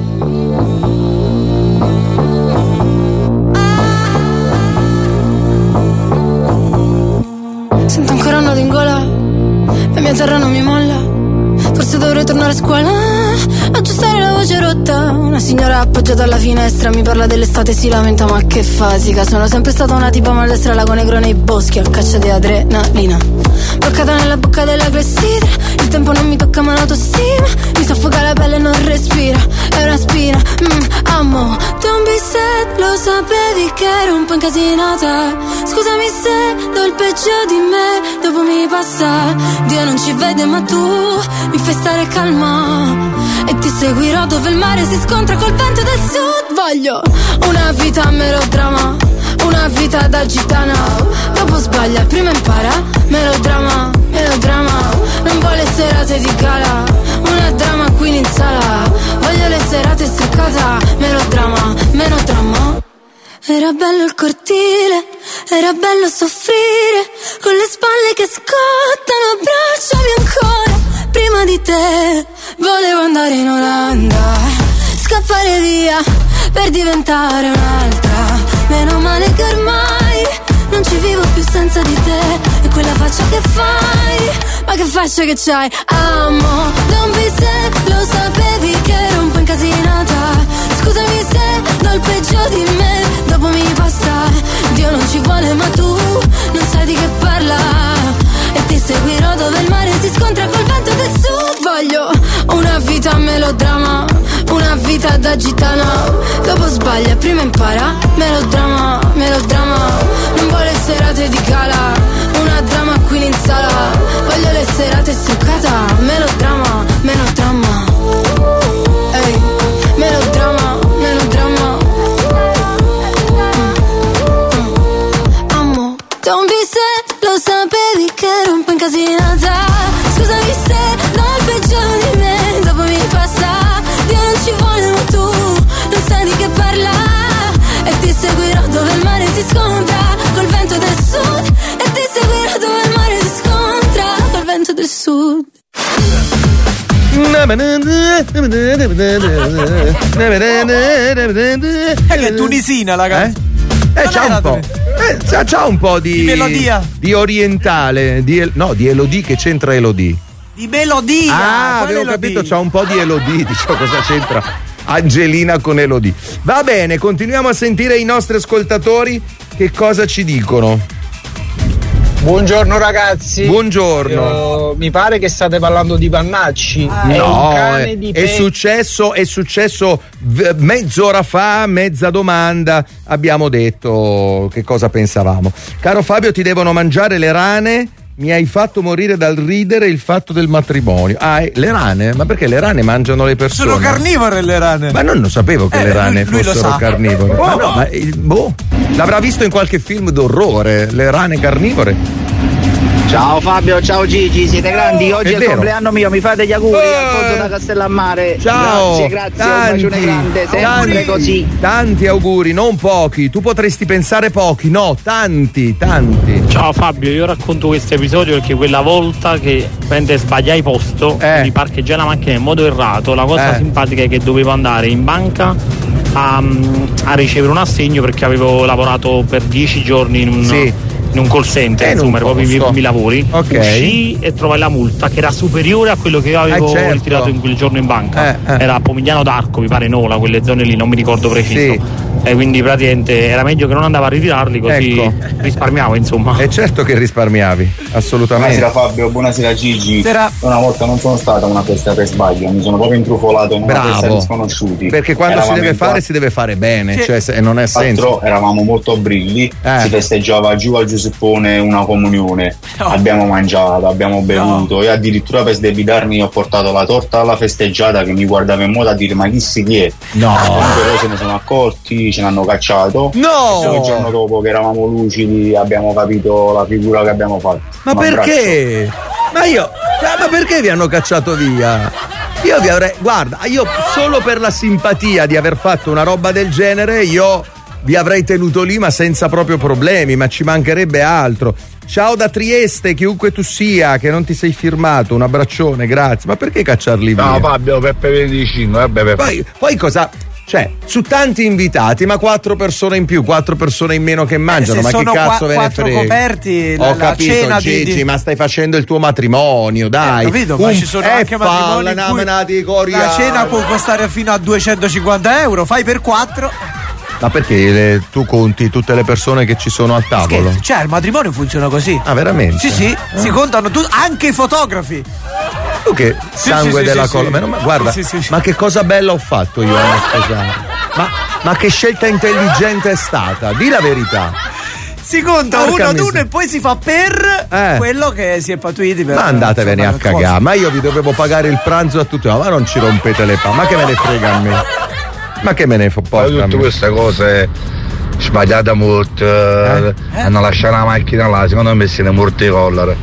Speaker 15: Sento ancora un nodo in gola, la mia terra non mi molla. Forse dovrei tornare a scuola, aggiustare la voce rotta. Una signora appoggiata alla finestra mi parla dell'estate, si lamenta ma che fasica. Sono sempre stata una tipa maldestra, lago negro nei boschi a caccia di adrenalina. Bloccata nella bocca della clessidra, il tempo non mi tocca ma l'autostima. Mi soffoca la pelle e non respira, è una spina. Amo, don't be sad, lo sapevi che ero un po' incasinata. Scusami se do il peggio di me, dopo mi passa. Dio non ci vede ma tu mi fai stare calma e ti seguirò dove il mare si scontra col vento del sud. Voglio una vita melodrama, una vita da gitana. Dopo sbaglia, prima impara. Melodrama, melodrama. Non vuole serate di gala, una drama queen in sala. Voglio le serate struccata. Melodrama, melodrama. Era bello il cortile, era bello soffrire, con le spalle che scottano, abbracciami ancora. Prima di te volevo andare in Olanda, scappare via per diventare un'altra. Meno male che ormai non ci vivo più senza di te. E quella faccia che fai, ma che faccia che c'hai. Amo, don't be sad, lo sapevi che ero un po' incasinata. Scusami se do il peggio di me, dopo mi passa. Dio non ci vuole ma tu non sai di che parla. E ti seguirò dove il mare si scontra col vento del sud. Voglio una vita melodrama, una vita da gitana. Dopo sbaglia, prima impara. Melodrama, melodrama. Non vuole serate di gala, una drama queen in sala. Voglio le serate struccata. Melodrama, melodrama. Ehi, melodrama, melodrama. Amo, don't be sad, lo sapevi che ero un po' incasinata. Scusami se do il peggio di me, dopo mi passa. Dio non ci vuole ma tu non sai di che parla. E ti seguirò dove il mare si scontra col vento del sud. E ti seguirò dove il mare si scontra col vento del sud.
Speaker 3: Che è tunisina la canzone.
Speaker 2: C'ha un po' di
Speaker 3: melodia,
Speaker 2: di orientale, di Elodie. Che c'entra Elodie?
Speaker 3: Di melodia.
Speaker 2: Avevo capito, c'ha un po' di Elodie. Dicevo, cosa c'entra Angelina con Elodie? Va bene, continuiamo a sentire i nostri ascoltatori che cosa ci dicono.
Speaker 16: Buongiorno ragazzi.
Speaker 2: Buongiorno.
Speaker 16: Mi pare che state parlando di Pannacci.
Speaker 2: È un cane di è successo mezz'ora fa, mezza domanda. Abbiamo detto che cosa pensavamo. Caro Fabio, ti devono mangiare le rane. Mi hai fatto morire dal ridere il fatto del matrimonio. Le rane? Ma perché le rane mangiano le persone?
Speaker 3: Sono carnivore le rane.
Speaker 2: Ma non sapevo che le rane fossero carnivore. L'avrà visto in qualche film d'orrore, le rane carnivore.
Speaker 17: Ciao Fabio, ciao Gigi, siete grandi, oggi è il compleanno mio, mi fate gli auguri, Alfonso da Castellammare.
Speaker 2: Ciao,
Speaker 17: grazie, un bacione grande, sempre così.
Speaker 2: Tanti auguri, non pochi, tu potresti pensare pochi, no, tanti.
Speaker 18: Ciao Fabio, io racconto questo episodio perché quella volta che mentre sbagliai posto, mi parcheggiai la macchina in modo errato, la cosa simpatica è che dovevo andare in banca a ricevere un assegno perché avevo lavorato per 10 giorni in un call center, insomma, ero proprio i miei lavori. Uscii e trovai la multa che era superiore a quello che io avevo ritirato in quel giorno in banca. Era a Pomigliano d'Arco, mi pare Nola, quelle zone lì, non mi ricordo preciso. e quindi praticamente era meglio che non andavo a ritirarli, così risparmiavo, insomma.
Speaker 2: E certo che risparmiavi, assolutamente.
Speaker 19: Buonasera Fabio, buonasera Gigi.
Speaker 3: Buonasera.
Speaker 19: Una volta non sono stata una festa per sbaglio, mi sono proprio intrufolato in una festa di sconosciuti.
Speaker 2: Perché quando
Speaker 19: eravamo
Speaker 2: si deve fare bene, cioè non è senso.
Speaker 19: Eravamo molto brilli, si festeggiava giù al Giuseppone una comunione, abbiamo mangiato, abbiamo bevuto e addirittura per sdebitarmi ho portato la torta alla festeggiata che mi guardava in modo a dire ma chi è?
Speaker 2: No.
Speaker 19: Comunque loro se ne sono accorti, ce l'hanno cacciato.
Speaker 2: No!
Speaker 19: E il giorno dopo che eravamo lucidi abbiamo capito la figura che abbiamo fatto.
Speaker 2: Ma perché? Ma perché vi hanno cacciato via? Io vi avrei, guarda, io solo per la simpatia di aver fatto una roba del genere, io vi avrei tenuto lì ma senza proprio problemi, ma ci mancherebbe altro. Ciao da Trieste, chiunque tu sia, che non ti sei firmato, un abbraccione, grazie. Ma perché cacciarli via?
Speaker 20: No Fabio, Peppe 25, vabbè.
Speaker 2: Poi cosa? Cioè, su tanti invitati, ma 4 persone in più, 4 persone in meno che mangiano, ma che cazzo ve ne frega?
Speaker 3: Coperti,
Speaker 2: ho capito,
Speaker 3: cena
Speaker 2: Gigi, ma stai facendo il tuo matrimonio, dai.
Speaker 3: Capito, ma ci sono anche matrimoni in cui la cena può costare fino a 250 euro, fai per 4.
Speaker 2: Ma perché tu conti tutte le persone che ci sono al tavolo?
Speaker 3: Scherzo, cioè il matrimonio funziona così.
Speaker 2: Ah, veramente?
Speaker 3: Sì, si contano anche i fotografi.
Speaker 2: Tu che sangue della colla. Guarda, ma che cosa bella ho fatto io a me sposare. Ma che scelta intelligente è stata? Di la verità.
Speaker 3: Si conta uno ad uno e poi si fa per quello che si è patuiti per.
Speaker 2: Ma andatevene a cagare. Ma io vi dovevo pagare il pranzo a tutti. Ma non ci rompete le palle. Ma che me ne frega a me? Ma che me ne porta?
Speaker 20: Tutte queste cose sbagliate molto. Hanno lasciato la macchina là, secondo me se ne morte collare.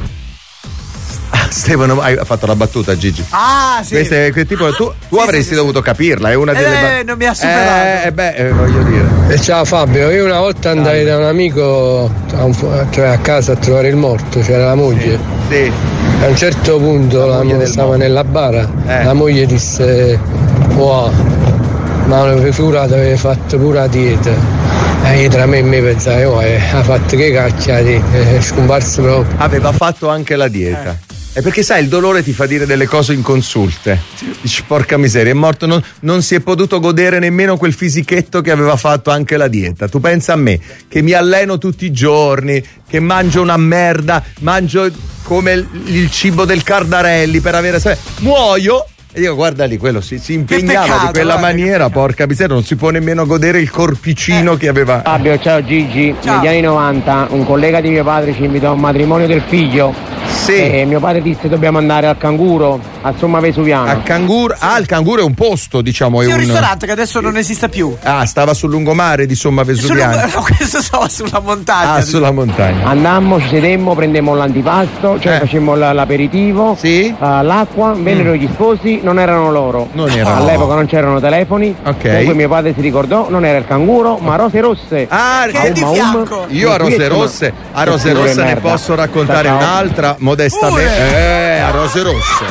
Speaker 2: Stefano, hai fatto la battuta, Gigi.
Speaker 3: Ah, sì.
Speaker 2: Tu avresti dovuto capirla, è una delle.
Speaker 3: Non mi ha superato.
Speaker 2: Voglio dire.
Speaker 21: Ciao Fabio, io una volta andai da un amico a casa a trovare il morto, c'era la moglie.
Speaker 2: Sì.
Speaker 21: A un certo punto la moglie stava nella bara, la moglie disse: wow, ma una figurata, aveva fatto pure la dieta. E tra me e me pensai, ha fatto che cacciati, è scomparso proprio.
Speaker 2: Aveva fatto anche la dieta. È perché sai, il dolore ti fa dire delle cose inconsulte. Dici, porca miseria, è morto, non si è potuto godere nemmeno quel fisichetto che aveva fatto anche la dieta. Tu pensa a me, che mi alleno tutti i giorni, che mangio una merda, mangio come il cibo del Cardarelli per avere. Muoio. E io guarda lì, quello si impegnava peccato, di quella maniera, porca miseria, non si può nemmeno godere il corpicino che aveva.
Speaker 22: Fabio, ciao Gigi. Negli anni 90 un collega di mio padre ci invitò a un matrimonio del figlio.
Speaker 2: Sì.
Speaker 22: E mio padre disse dobbiamo andare al Canguro, a Somma Vesuviana.
Speaker 2: Al Canguro? Ah, il Canguro è un posto, diciamo.
Speaker 3: Sì, è un ristorante che adesso non esiste più.
Speaker 2: Ah, stava sul lungomare di Somma Vesuviana.
Speaker 3: No, questo stava sulla montagna.
Speaker 2: Ah, sulla montagna.
Speaker 22: Andammo, ci sedemmo, prendemmo l'antipasto, cioè facemmo l'aperitivo, l'acqua, vennero gli sposi, non erano loro. All'epoca non c'erano telefoni.
Speaker 2: Ok.
Speaker 22: Comunque mio padre si ricordò, non era il Canguro, ma Rose Rosse.
Speaker 2: Ah,
Speaker 3: che di fianco.
Speaker 2: Io a Rose Rosse ne posso raccontare un'altra modestamente. A Rose Rosse.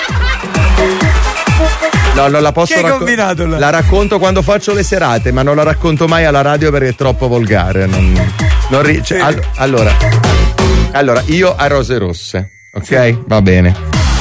Speaker 2: No, non la posso raccontare. La racconto quando faccio le serate, ma non la racconto mai alla radio perché è troppo volgare. Allora, io a Rose Rosse, ok? Va bene.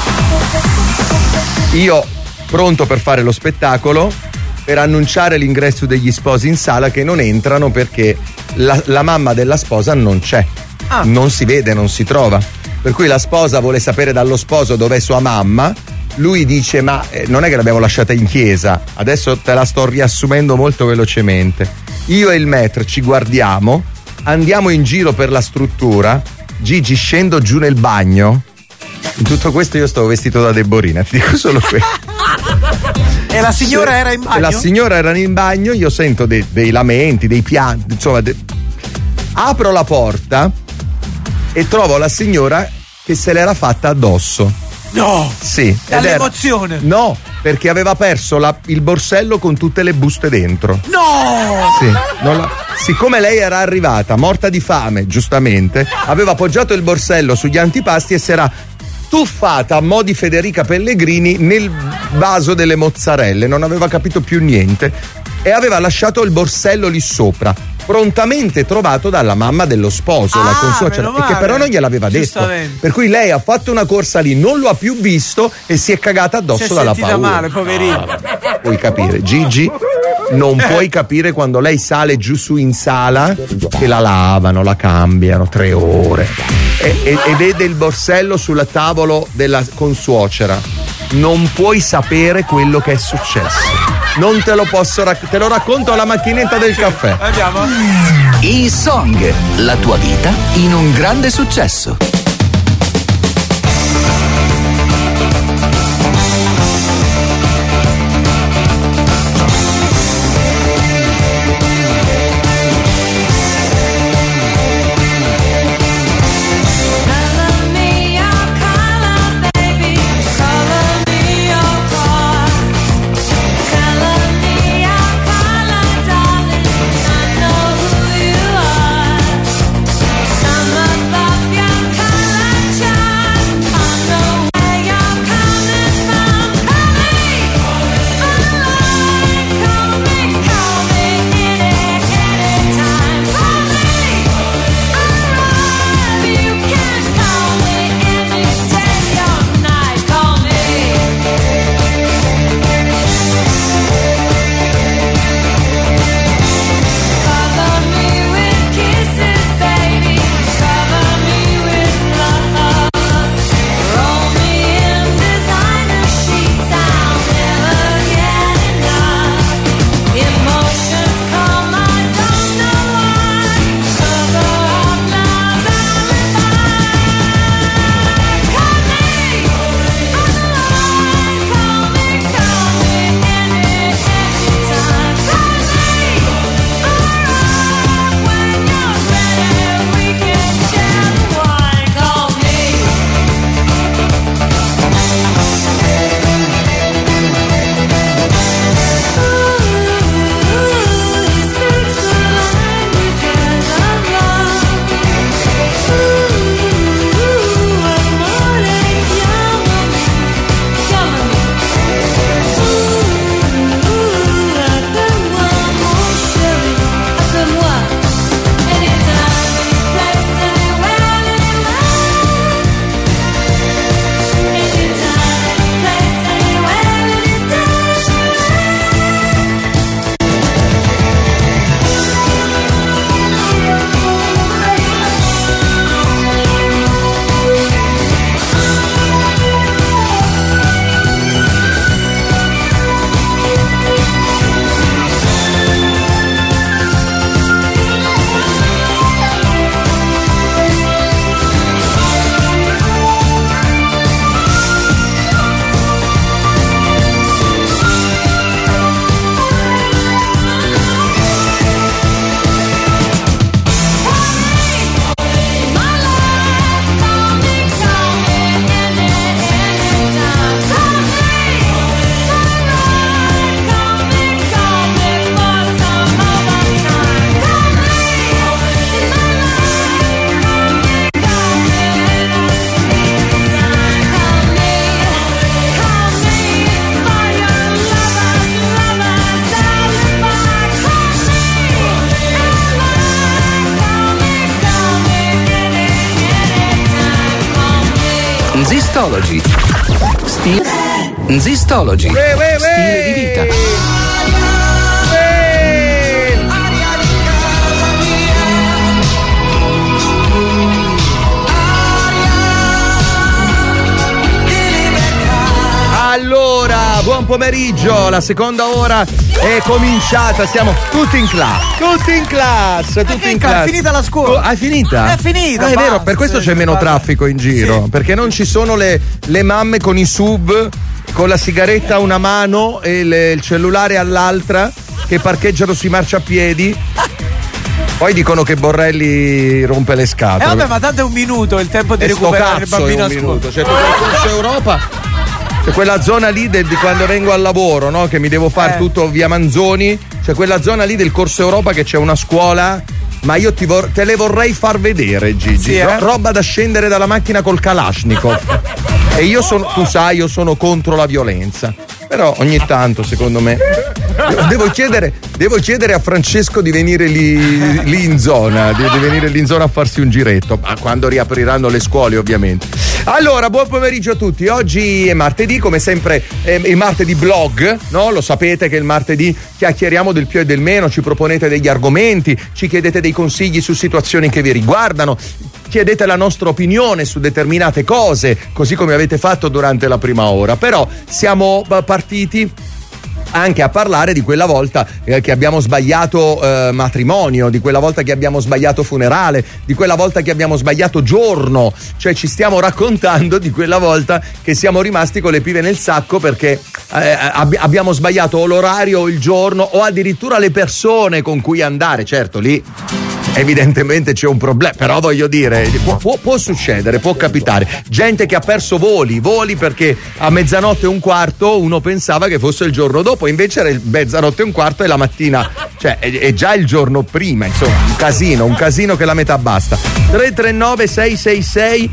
Speaker 2: Io pronto per fare lo spettacolo, per annunciare l'ingresso degli sposi in sala che non entrano perché la mamma della sposa non c'è. Non si vede, non si trova. Per cui la sposa vuole sapere dallo sposo dov'è sua mamma. Lui dice ma non è che l'abbiamo lasciata in chiesa, adesso te la sto riassumendo molto velocemente. Io e il maître ci guardiamo, andiamo in giro per la struttura. Gigi, scendo giù nel bagno. In tutto questo io stavo vestito da Deborina, ti dico solo questo.
Speaker 3: E la signora era in bagno?
Speaker 2: La signora era in bagno, io sento dei lamenti, dei pianti, insomma. Apro la porta e trovo la signora che se l'era fatta addosso.
Speaker 3: No!
Speaker 2: Sì.
Speaker 3: Dall'emozione?
Speaker 2: No, perché aveva perso il borsello con tutte le buste dentro.
Speaker 3: No!
Speaker 2: Sì. Siccome lei era arrivata morta di fame, giustamente, aveva appoggiato il borsello sugli antipasti e si era tuffata a mo' di Federica Pellegrini nel vaso delle mozzarelle, non aveva capito più niente e aveva lasciato il borsello lì sopra, prontamente trovato dalla mamma dello sposo, la consuocera, e che però non gliel'aveva detto. Per cui lei ha fatto una corsa lì, non lo ha più visto e si è cagata addosso dalla paura.
Speaker 3: Si è sentita male, poverino.
Speaker 2: Puoi capire, Gigi, non puoi capire quando lei sale giù su in sala che la lavano, la cambiano 3 ore e vede il borsello sul tavolo della consuocera. Non puoi sapere quello che è successo. Non te lo posso te lo racconto alla macchinetta del caffè.
Speaker 3: Andiamo.
Speaker 7: E-Song, la tua vita in un grande successo. Zistology. Zistology. Stile di vita.
Speaker 2: Allora, buon pomeriggio, la seconda ora è cominciata, siamo tutti in classe.
Speaker 3: È finita la scuola.
Speaker 2: È finita?
Speaker 3: È finita.
Speaker 2: È vero, per questo c'è meno traffico in giro, perché non ci sono le mamme con i sub, con la sigaretta a una mano e il cellulare all'altra, che parcheggiano sui marciapiedi. Poi dicono che Borrelli rompe le scatole.
Speaker 3: Vabbè, ma tanto è un minuto il tempo di recuperare il bambino a scuola.
Speaker 2: Cioè, tutto il corso Europa. C'è quella zona lì di quando vengo al lavoro, no? Che mi devo fare tutto via Manzoni. C'è quella zona lì del Corso Europa che c'è una scuola. Ma io te le vorrei far vedere, Gigi. Sì, roba da scendere dalla macchina col Kalashnikov. E io tu sai, io sono contro la violenza. Però ogni tanto, secondo me. Devo chiedere a Francesco di venire lì in zona, di venire lì in zona a farsi un giretto, quando riapriranno le scuole ovviamente. Allora, buon pomeriggio a tutti. Oggi è martedì, come sempre il martedì blog, no? Lo sapete che il martedì chiacchieriamo del più e del meno, ci proponete degli argomenti, ci chiedete dei consigli su situazioni che vi riguardano, chiedete la nostra opinione su determinate cose, così come avete fatto durante la prima ora. Però siamo partiti anche a parlare di quella volta che abbiamo sbagliato matrimonio, di quella volta che abbiamo sbagliato funerale, di quella volta che abbiamo sbagliato giorno, cioè ci stiamo raccontando di quella volta che siamo rimasti con le pive nel sacco perché abbiamo sbagliato o l'orario o il giorno o addirittura le persone con cui andare. Certo, lì evidentemente c'è un problema, però voglio dire, può succedere, può capitare. Gente che ha perso voli perché a 00:15 uno pensava che fosse il giorno dopo, invece era il 00:15 e la mattina, cioè è già il giorno prima, insomma, un casino che la metà basta. 339 666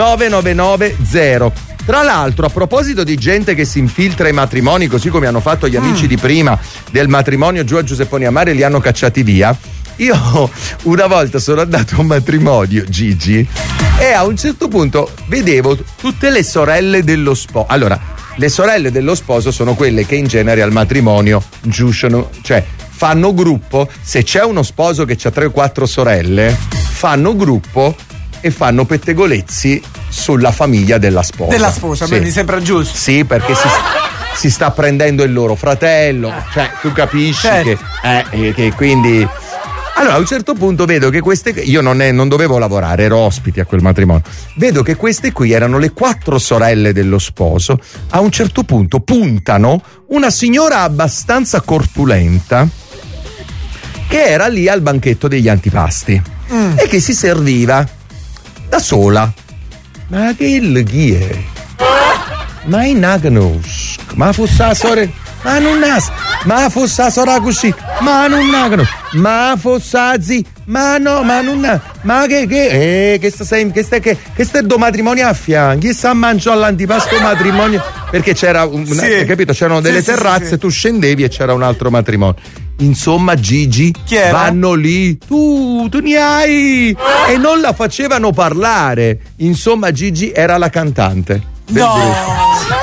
Speaker 2: 9990. Tra l'altro, a proposito di gente che si infiltra ai matrimoni, così come hanno fatto gli amici di prima del matrimonio giù a Giuseppone Amare e li hanno cacciati via, io una volta sono andato a un matrimonio, Gigi, e a un certo punto vedevo tutte le sorelle dello sposo. Allora, le sorelle dello sposo sono quelle che in genere al matrimonio giusciano, cioè fanno gruppo. Se c'è uno sposo che ha 3 o 4 sorelle, fanno gruppo e fanno pettegolezzi sulla famiglia della sposa. Della sposa,
Speaker 3: sì. Mi sembra giusto.
Speaker 2: Sì, perché si sta prendendo il loro fratello, cioè tu capisci, certo, che quindi. Allora a un certo punto vedo che io non dovevo lavorare, ero ospite a quel matrimonio, vedo che queste qui erano le 4 sorelle dello sposo. A un certo punto puntano una signora abbastanza corpulenta che era lì al banchetto degli antipasti e che si serviva da sola. Ma che chi è? Ma in Naganos, ma fosse la sorella, ma non nas, ma fosse la sorella così, ma non Naganos, ma fosse la zia, ma no, ma non, ma che sto do matrimonio a fianco, chi sta a mangiare all'antipasto matrimonio? Perché c'era sì, capito, c'erano delle terrazze, tu scendevi e c'era un altro matrimonio. Insomma, Gigi, vanno lì, tu ne hai, e non la facevano parlare. Insomma, Gigi era la cantante del gruppo.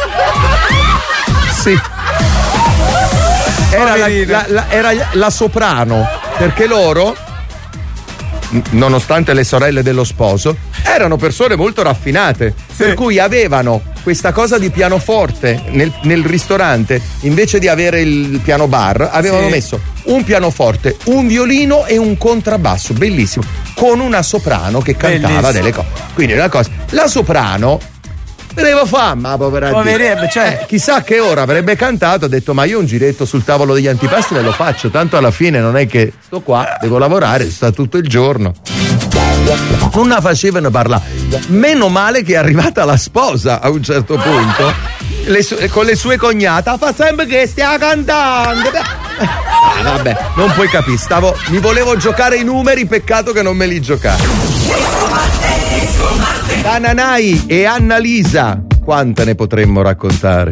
Speaker 2: Sì, era la soprano, perché loro, nonostante le sorelle dello sposo, erano persone molto raffinate, sì, per cui avevano questa cosa di pianoforte nel ristorante. Invece di avere il piano bar, avevano messo un pianoforte, un violino e un contrabbasso, bellissimo, con una soprano che cantava delle cose. Quindi una cosa, la soprano aveva fama, poverebbe, cioè. Chissà che ora avrebbe cantato, ha detto: ma io un giretto sul tavolo degli antipasti me lo faccio, tanto alla fine non è che sto qua, devo lavorare, sta tutto il giorno. Non la facevano parlare. Meno male che è arrivata la sposa a un certo punto, con le sue cognate, fa sempre che stia cantando. Vabbè, non puoi capire, mi volevo giocare i numeri, peccato che non me li giocare. Tananai e Annalisa, quante ne potremmo raccontare?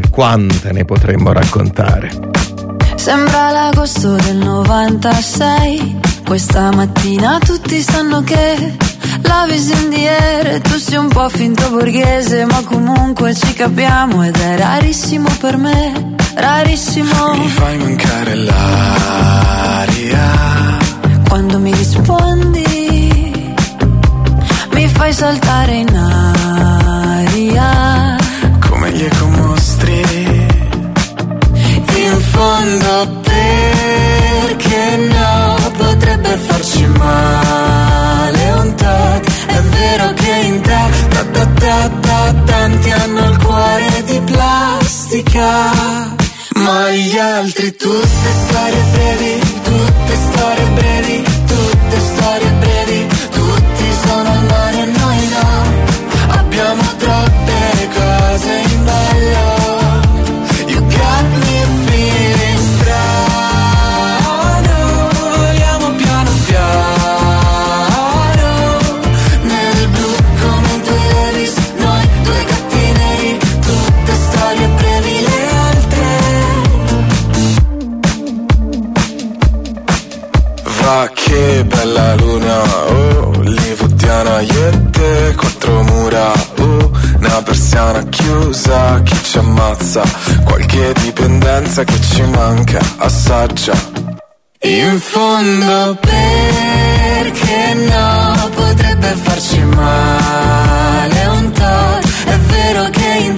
Speaker 15: Sembra l'agosto del 96, questa mattina tutti sanno che la vision di ieri, tu sei un po' finto borghese, ma comunque ci capiamo ed è rarissimo per me, rarissimo.
Speaker 12: Mi fai mancare l'aria
Speaker 15: quando mi rispondi, mi fai saltare in aria
Speaker 12: come gli ecomostri. In fondo perché no, potrebbe farci male un tot. È vero che in te tanti hanno il cuore di plastica, ma gli altri tutte storie brevi, tutte storie brevi, tutte storie brevi. Tutti sono al mare e noi no, abbiamo troppe cose in ballo. You got me feeling strano, vogliamo piano piano, nel blu come i due Levis, noi due gatti neri, tutte storie brevi le altre.
Speaker 1: Guarda che bella luna, oh, Hollywoodiana, io e te, quattro mura, oh, una persiana chiusa, chi ci ammazza, qualche dipendenza che ci manca, assaggia. In fondo perché no, potrebbe farci male un po', è vero che in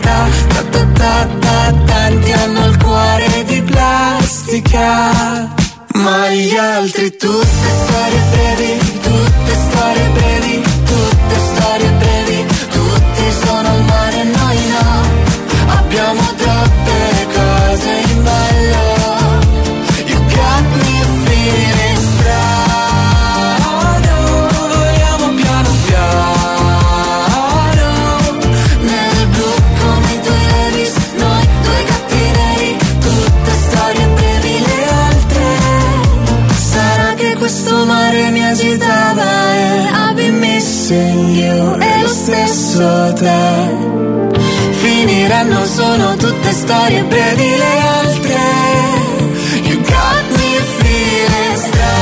Speaker 1: tanti hanno il cuore di plastica, ma gli altri tutte storie brevi, tutte storie brevi, tutte storie brevi, tutti sono al mare e noi no, abbiamo troppe cose in ballo, you got me feeling strano, vogliamo piano piano, nel blu come i tuoi Levi's, noi due gatti neri, tutte storie brevi le altre. Sarà che questo mare mi agitava e I've been missing you e lo stesso te. Finiranno, sono tutte storie brevi le altre. You got me feeling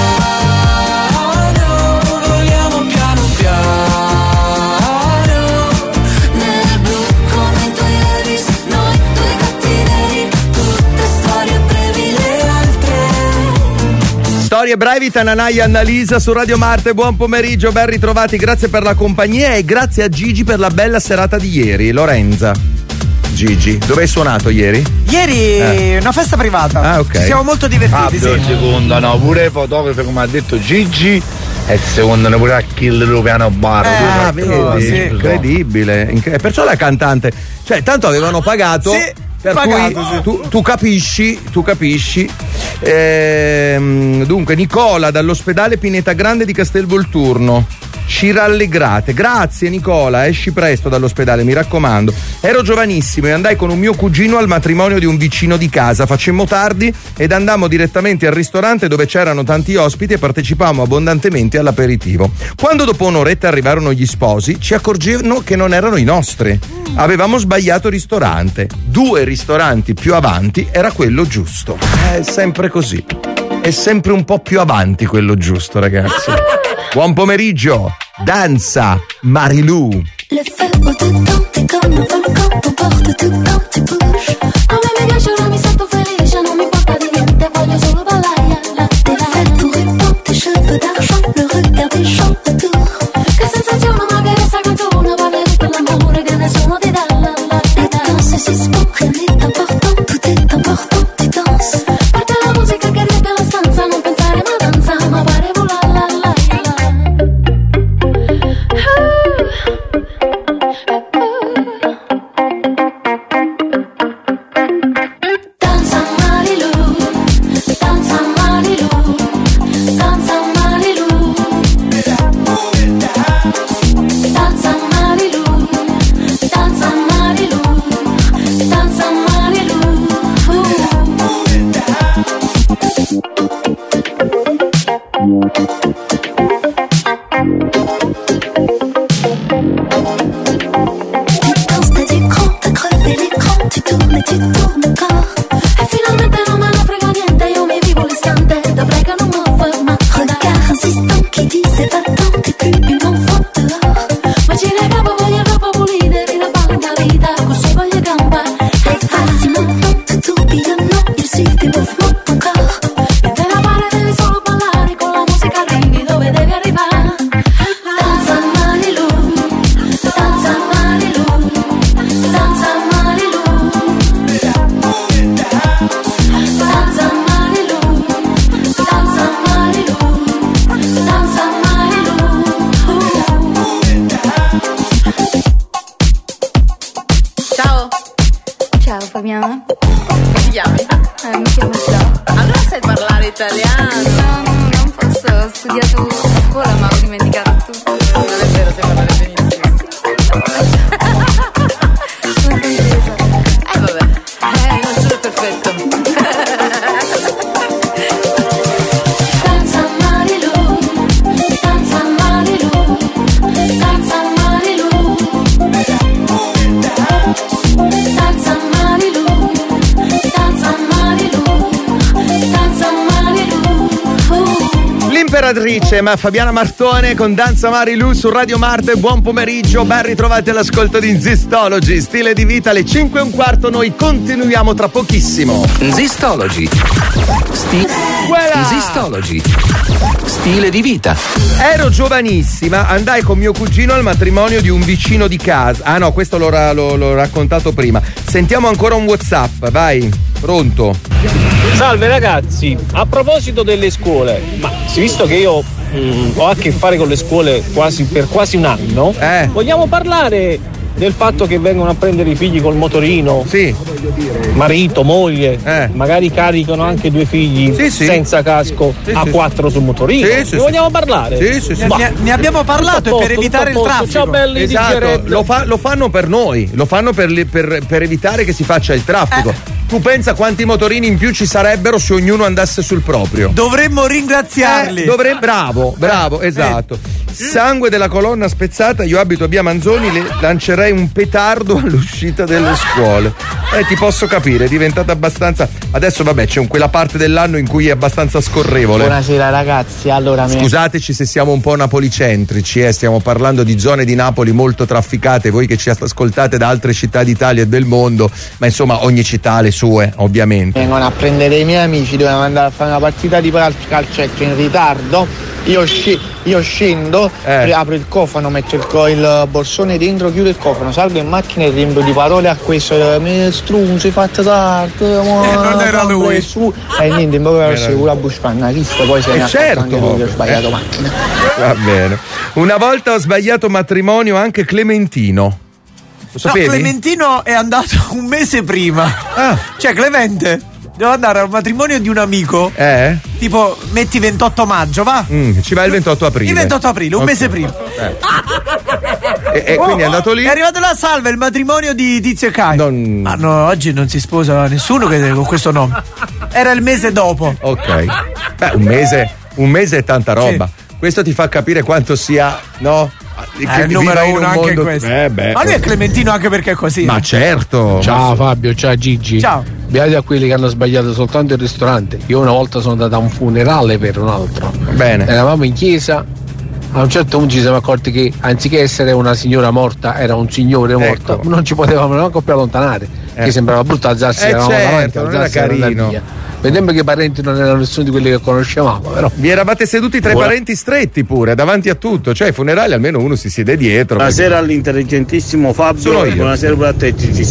Speaker 1: strano, vogliamo piano piano, nel blu come i tuoi Levi's, noi due gatti neri, tutte storie brevi le altre.
Speaker 2: Storie brevi, Tananai e Annalisa su Radio Marte. Buon pomeriggio, ben ritrovati, grazie per la compagnia e grazie a Gigi per la bella serata di ieri. Lorenza, Gigi, dove hai suonato ieri?
Speaker 3: Ieri una festa privata.
Speaker 2: Ah, ok.
Speaker 3: Ci siamo molto divertiti.
Speaker 20: Fabio, sì. Secondo no, pure i fotografi come ha detto Gigi e secondo me pure Achille piano bar.
Speaker 2: Vedi, sì. Incredibile. Perciò la cantante, cioè tanto avevano pagato. Sì. Per pagato, cui tu capisci. Dunque, Nicola dall'ospedale Pineta Grande di Castelvolturno. Ci rallegrate. Grazie Nicola, esci presto dall'ospedale, mi raccomando. Ero giovanissimo e andai con un mio cugino al matrimonio di un vicino di casa. Facemmo tardi ed andammo direttamente al ristorante dove c'erano tanti ospiti e partecipammo abbondantemente all'aperitivo. Quando dopo un'oretta arrivarono gli sposi, ci accorgevano che non erano i nostri. Avevamo sbagliato ristorante. 2 ristoranti più avanti era quello giusto. È sempre così. È sempre un po' più avanti quello giusto, ragazzi. Buon pomeriggio, danza Marilù.
Speaker 15: Le feu autotante come un volcan, tu porti tout quand tu bouges. A me mi piace, ora mi sento felice, non mi importa di niente, voglio solo ballare. Tes fais tout répond, tes cheveux d'argent, le regard des gens autour. Che sensazione, magari questa canzone parla di quell'amore che nessuno ti dà. Et tu danses si sport, rien n'est important, tout est important, tu danses. Parte la musica che riempie la stanza, non pensare ma danza, ma pare volare.
Speaker 2: Imperatrice, ma Fabiana Martone con Danza Marilu su Radio Marte. Buon pomeriggio, ben ritrovati all'ascolto di Zistology, stile di vita alle 5:15. Noi continuiamo tra pochissimo.
Speaker 7: Zistology. Zistology. Stile di vita.
Speaker 2: Ero giovanissima, andai con mio cugino al matrimonio di un vicino di casa. Ah no, questo l'ho raccontato prima. Sentiamo ancora un WhatsApp, vai. Pronto?
Speaker 4: Salve ragazzi, a proposito delle scuole, ma visto che io ho a che fare con le scuole per quasi un anno, vogliamo parlare del fatto che vengono a prendere i figli col motorino?
Speaker 2: Sì.
Speaker 4: Marito, moglie, magari caricano anche 2 figli senza casco a 4 sul motorino. Ne vogliamo parlare?
Speaker 3: Ne abbiamo parlato per evitare il traffico.
Speaker 4: Ciao belli,
Speaker 2: esatto, lo fanno per noi, lo fanno per evitare che si faccia il traffico. Tu pensa quanti motorini in più ci sarebbero se ognuno andasse sul proprio.
Speaker 3: Dovremmo ringraziarli.
Speaker 2: Bravo, esatto. Sangue della colonna spezzata, io abito a via Manzoni, le lancerei un petardo all'uscita delle scuole. Ti posso capire, è diventata abbastanza. Adesso vabbè, c'è quella parte dell'anno in cui è abbastanza scorrevole.
Speaker 14: Buonasera ragazzi, allora
Speaker 2: scusateci se siamo un po' napolicentrici, stiamo parlando di zone di Napoli molto trafficate, voi che ci ascoltate da altre città d'Italia e del mondo, ma insomma ogni città ha le sue, ovviamente.
Speaker 14: Vengono a prendere i miei amici, dovevano andare a fare una partita di calcetto in ritardo. Io scendo, apro il cofano, metto il borsone dentro, chiudo il cofano, salgo in macchina e riempio di parole a questo. Mi strunzi, fatto tardi,
Speaker 3: non era lui.
Speaker 14: E niente, in poco verso pure a buspannarista, poi se ne
Speaker 2: certo.
Speaker 14: Anche lui che ho sbagliato macchina.
Speaker 2: Va bene. Una volta ho sbagliato matrimonio anche Clementino. Lo sapevi?
Speaker 3: No, Clementino è andato un mese prima. Cioè Clemente devo andare al matrimonio di un amico. Tipo, metti 28 maggio, va?
Speaker 2: Ci vai il 28 aprile.
Speaker 3: Il 28 aprile, un mese prima.
Speaker 2: E quindi è andato lì.
Speaker 3: È arrivato là, salve, il matrimonio di Tizio e Caio. Ma no, oggi non si sposa nessuno con questo nome. Era il mese dopo.
Speaker 2: Ok. Beh, un mese è tanta roba. Sì. Questo ti fa capire quanto sia, no?
Speaker 3: Che il numero uno anche in questo. Ma lui è Clementino anche perché è così.
Speaker 2: Ma certo.
Speaker 21: Ciao Fabio, ciao Gigi.
Speaker 3: Ciao.
Speaker 21: Beati a quelli che hanno sbagliato soltanto il ristorante. Io una volta sono andato a un funerale per un altro.
Speaker 2: Bene.
Speaker 21: Eravamo in chiesa. A un certo punto ci siamo accorti che anziché essere una signora morta era un signore morto. Non ci potevamo neanche più allontanare. Che sembrava brutto alzarsi.
Speaker 2: Certo, non era carino.
Speaker 21: Vediamo che i parenti non erano nessuno di quelli che conoscevamo, però.
Speaker 2: Vi eravate seduti tra i parenti stretti pure, davanti a tutto, cioè ai funerali almeno uno si siede dietro.
Speaker 19: Buonasera all'intelligentissimo Fabio, buonasera pure a te Gigi.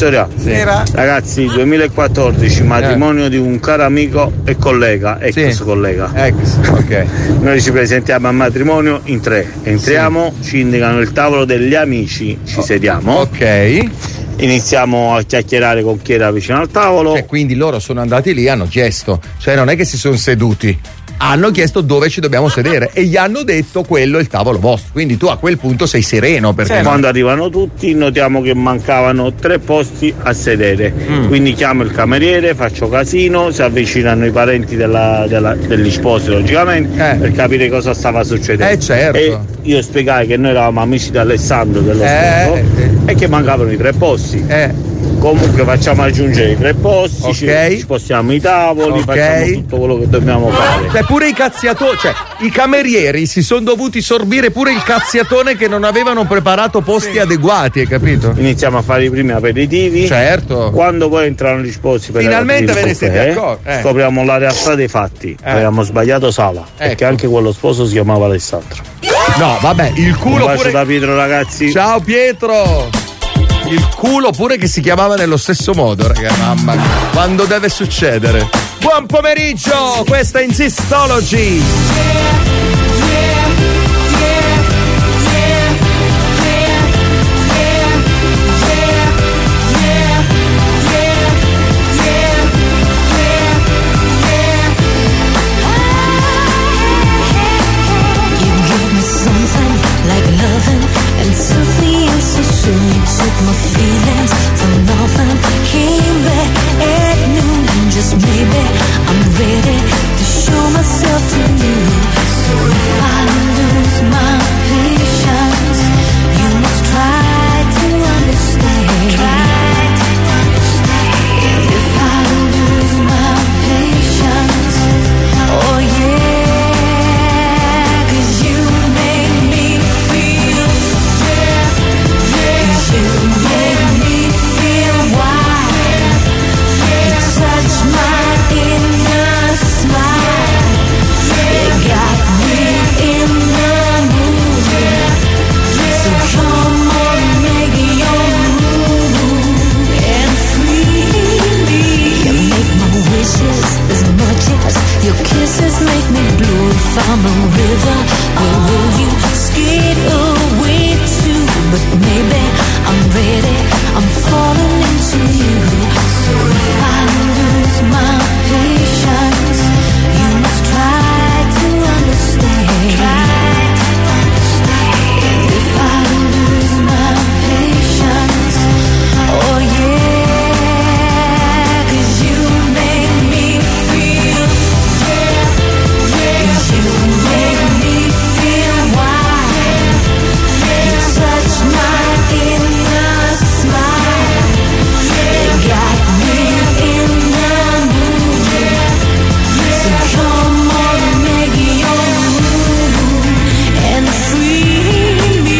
Speaker 19: Ragazzi, 2014, matrimonio di un caro amico e collega, collega.
Speaker 2: Ok.
Speaker 19: Noi ci presentiamo al matrimonio in 3, entriamo, ci indicano il tavolo degli amici, ci sediamo.
Speaker 2: Ok.
Speaker 19: Iniziamo a chiacchierare con chi era vicino al tavolo.
Speaker 2: Cioè, quindi loro sono andati lì, hanno chiesto, cioè non è che si sono seduti, hanno chiesto dove ci dobbiamo sedere e gli hanno detto quello è il tavolo vostro, quindi tu a quel punto sei sereno perché
Speaker 19: quando arrivano tutti notiamo che mancavano 3 posti a sedere, quindi chiamo il cameriere, faccio casino, si avvicinano i parenti degli sposi logicamente per capire cosa stava succedendo.
Speaker 2: Certo.
Speaker 19: E io spiegai che noi eravamo amici di Alessandro dello sposo e che mancavano i 3 posti. Comunque facciamo aggiungere i 3 posti, ci spostiamo i tavoli, facciamo tutto quello che dobbiamo fare.
Speaker 2: Cioè pure i cazziatori, cioè i camerieri si sono dovuti sorbire pure il cazziatone che non avevano preparato posti adeguati, hai capito?
Speaker 19: Iniziamo a fare i primi aperitivi.
Speaker 2: Certo.
Speaker 19: Quando poi entrano gli sposi per
Speaker 2: finalmente ve ne siete accorti.
Speaker 19: Scopriamo la realtà dei fatti. Abbiamo sbagliato sala, perché anche quello sposo si chiamava Alessandro.
Speaker 2: No, vabbè, il culo
Speaker 19: un bacio
Speaker 2: pure
Speaker 19: da Pietro, ragazzi.
Speaker 2: Ciao Pietro. Il culo pure che si chiamava nello stesso modo, raga, mamma mia. Quando deve succedere? Buon pomeriggio, questa è Zistology.
Speaker 1: My feelings from nothing came back at noon. Just maybe I'm ready to show myself to you. So kisses make me blue. If I'm a river, where will you skate away to? But maybe I'm ready, I'm falling into you. So if I lose my patience, you must try to understand. If I lose my patience, oh yeah, 'cause you make me feel, yeah, yeah, 'cause you make me feel wild. You touch my inner smile, you got me in the mood. So come on, make your move and free me.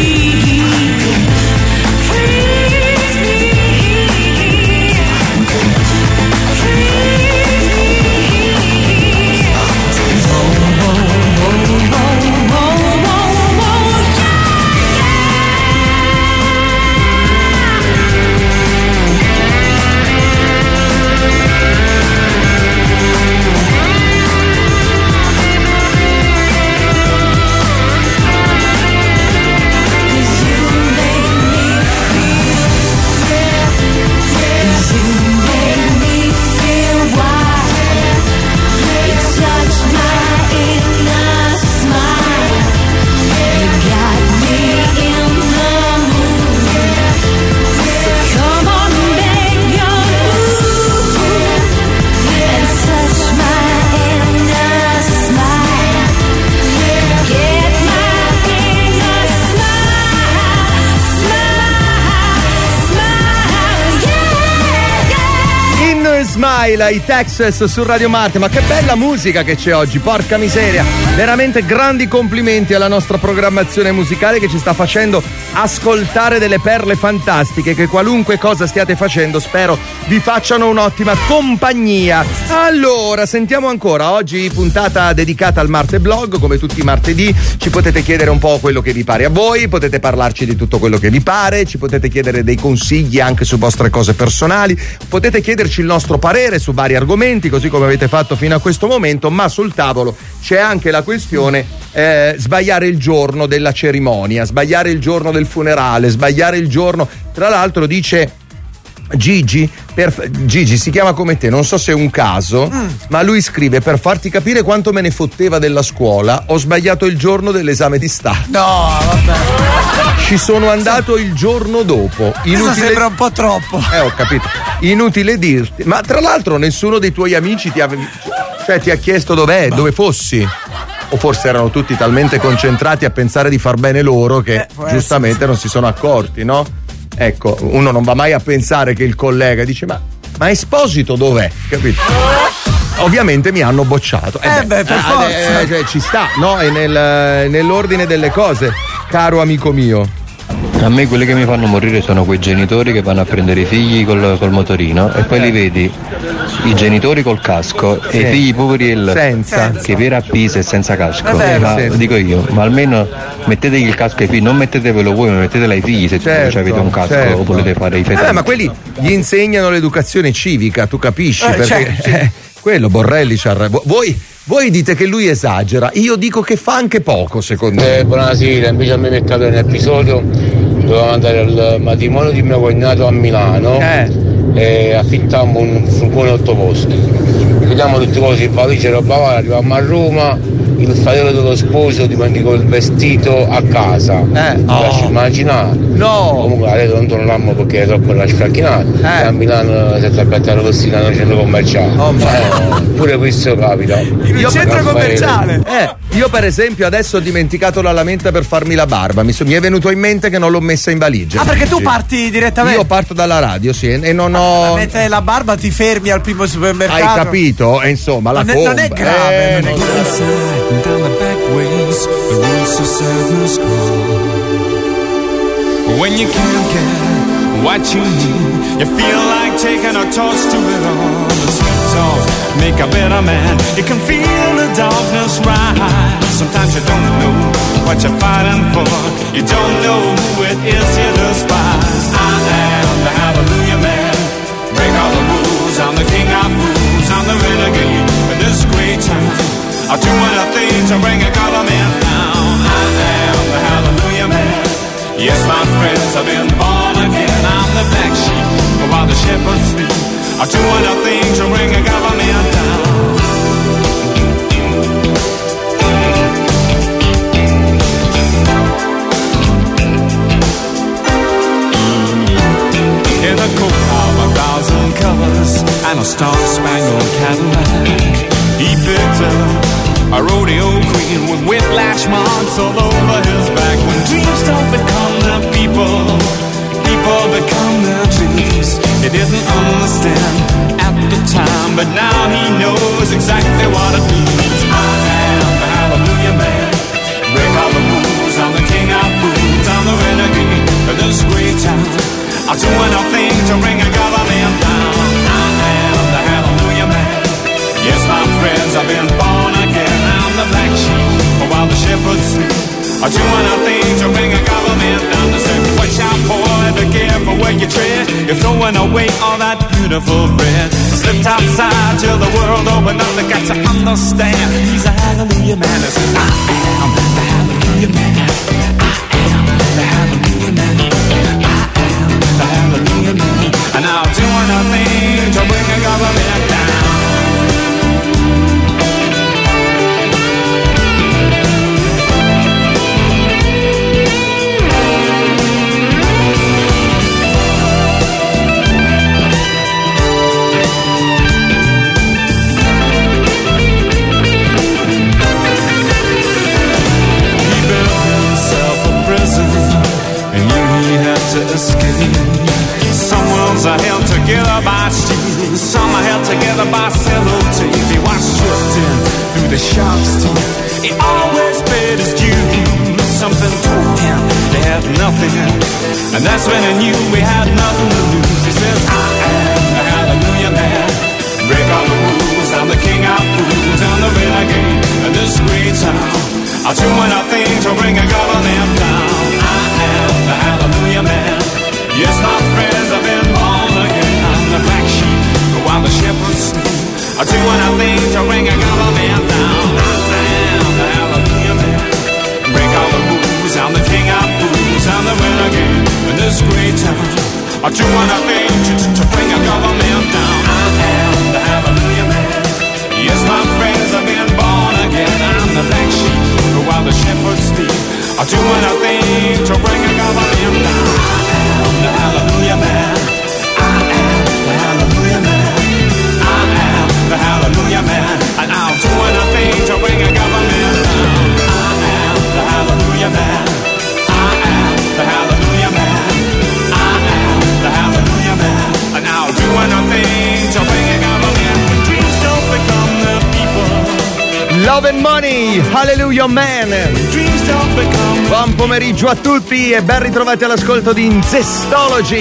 Speaker 2: Smile, i Texas su Radio Marte. Ma che bella musica che c'è oggi, porca miseria. Veramente grandi complimenti alla nostra programmazione musicale che ci sta facendo ascoltare delle perle fantastiche che qualunque cosa stiate facendo spero vi facciano un'ottima compagnia. Allora, sentiamo ancora. Oggi puntata dedicata al Marte Blog, come tutti i martedì. Ci potete chiedere un po' quello che vi pare a voi, potete parlarci di tutto quello che vi pare, ci potete chiedere dei consigli anche su vostre cose personali, potete chiederci il nostro parere su vari argomenti, così come avete fatto fino a questo momento, ma sul tavolo c'è anche la questione sbagliare il giorno della cerimonia, sbagliare il giorno del funerale, sbagliare il giorno. Tra l'altro dice Gigi si chiama come te, non so se è un caso, ma lui scrive: per farti capire quanto me ne fotteva della scuola, ho sbagliato il giorno dell'esame di Stato.
Speaker 3: No, vabbè.
Speaker 2: Ci sono andato il giorno dopo.
Speaker 3: Questo sembra un po' troppo.
Speaker 2: Ho capito. Inutile dirti. Ma tra l'altro nessuno dei tuoi amici ti ha chiesto dove fossi? O forse erano tutti talmente concentrati a pensare di far bene loro che giustamente non si sono accorti, no? Ecco, uno non va mai a pensare che il collega dice ma Esposito dov'è? Capito? Ovviamente mi hanno bocciato.
Speaker 3: Per forza.
Speaker 2: Ci sta, no? È nell'ordine delle cose, caro amico mio.
Speaker 5: A me quelli che mi fanno morire sono quei genitori che vanno a prendere i figli col motorino e poi li vedi i genitori col casco e i figli poveri
Speaker 2: senza,
Speaker 5: che per a Pisa e senza casco. Dico io, ma almeno mettetegli il casco ai figli, non mettetevelo voi, ma mettetelo ai figli se avete un casco o volete fare i fedeli.
Speaker 2: Ma quelli gli insegnano l'educazione civica, tu capisci? Perché quello Borrelli ci arrabba. Voi dite che lui esagera, io dico che fa anche poco, secondo me.
Speaker 21: Buonasera, invece a me mi è capitato un episodio, dovevamo andare al matrimonio di mio cognato a Milano e affittammo un furgone 8 posti. Vediamo tutti cose, valigie e roba varia, arrivavamo a Roma, il fratello dello sposo dimenticò il vestito a casa. Lasci immaginare.
Speaker 2: No!
Speaker 21: Comunque la rete non tornammo perché era troppo la sfracchinata. A Milano si è attaccata la Rossina nel centro commerciale. Pure questo capita.
Speaker 3: In un centro commerciale.
Speaker 2: Io per esempio adesso ho dimenticato la lamenta per farmi la barba. Mi è venuto in mente che non l'ho messa in valigia.
Speaker 3: Perché tu parti direttamente?
Speaker 2: Io parto dalla radio, sì, e non ho.
Speaker 3: Mentre la barba ti fermi al primo supermercato.
Speaker 2: Hai capito? E insomma, la comba.
Speaker 3: Non è grave. Non è grave.
Speaker 12: Down the back ways, the rules of service call. When you can't get what you need, you feel like taking a toast to it all. The sweet talk make a better man. You can feel the darkness rise. Sometimes you don't know what you're fighting for. You don't know who it is you despise. I am the hallelujah man. Break all the rules. I'm the king of fools. I'm the renegade in this great town. I are doing a thing to bring a government down. I am the hallelujah man. Yes, my friends, I've been born again. I'm the black sheep, while the shepherds sleep, are doing a thing to bring a government down. In a coat of 1,000 colors and a star-spangled Cadillac, he picked up a rodeo queen with whiplash marks all over his back. When dreams don't become their people, people become their dreams. He didn't understand at the time, but now he knows exactly what it means. I am the hallelujah man. Break all the rules, I'm the king of fools, I'm the renegade of this great town. I'm doing a thing to bring a government down. I am the hallelujah man. Yes, my friends, I've been born again. I'm the black sheep, while the shepherds sleep, are doing a thing to bring a government down. To say, watch out, boy, be careful where you tread. You're throwing away all that beautiful bread. Slipped outside till the world opened up. They got to understand he's a hallelujah man. They say, I am the hallelujah man. I am the hallelujah man. The hallelujah man, and I'll do anything to bring a government down. He built himself a prison and knew he had to escape. Some worlds are held together by steel, some are held together by sellotape. He was stripped in through the shark's teeth. He always paid his dues. Something told him they had nothing, and that's when he knew we had nothing to lose. He says, I am the hallelujah man. Break all the rules, I'm the king of fools, I'm the renegade of this great town. I'll do anything to bring a government down. I am the hallelujah man. Yes, my friends, I've been born again. I'm the black sheep, while the shepherds sleep, are doing a thing to bring a government down. I am the hallelujah man. Break all the rules, I'm the king of fools, I'm the renegade in this great town. Are doing a thing to bring a government down. I am the hallelujah man. Yes, my friends, I've been born again. I'm the black sheep, while the shepherds sleep, are doing a thing to bring a government down. The hallelujah man. I am the hallelujah man. I am the hallelujah man. And I'll do anything to bring a government down. I am the hallelujah man. I am the hallelujah man. I am the hallelujah man. And I'll do anything to bring a government. When dreams don't become the people.
Speaker 2: Love and Money, Hallelujah Man. Buon pomeriggio a tutti e ben ritrovati all'ascolto di Incestology.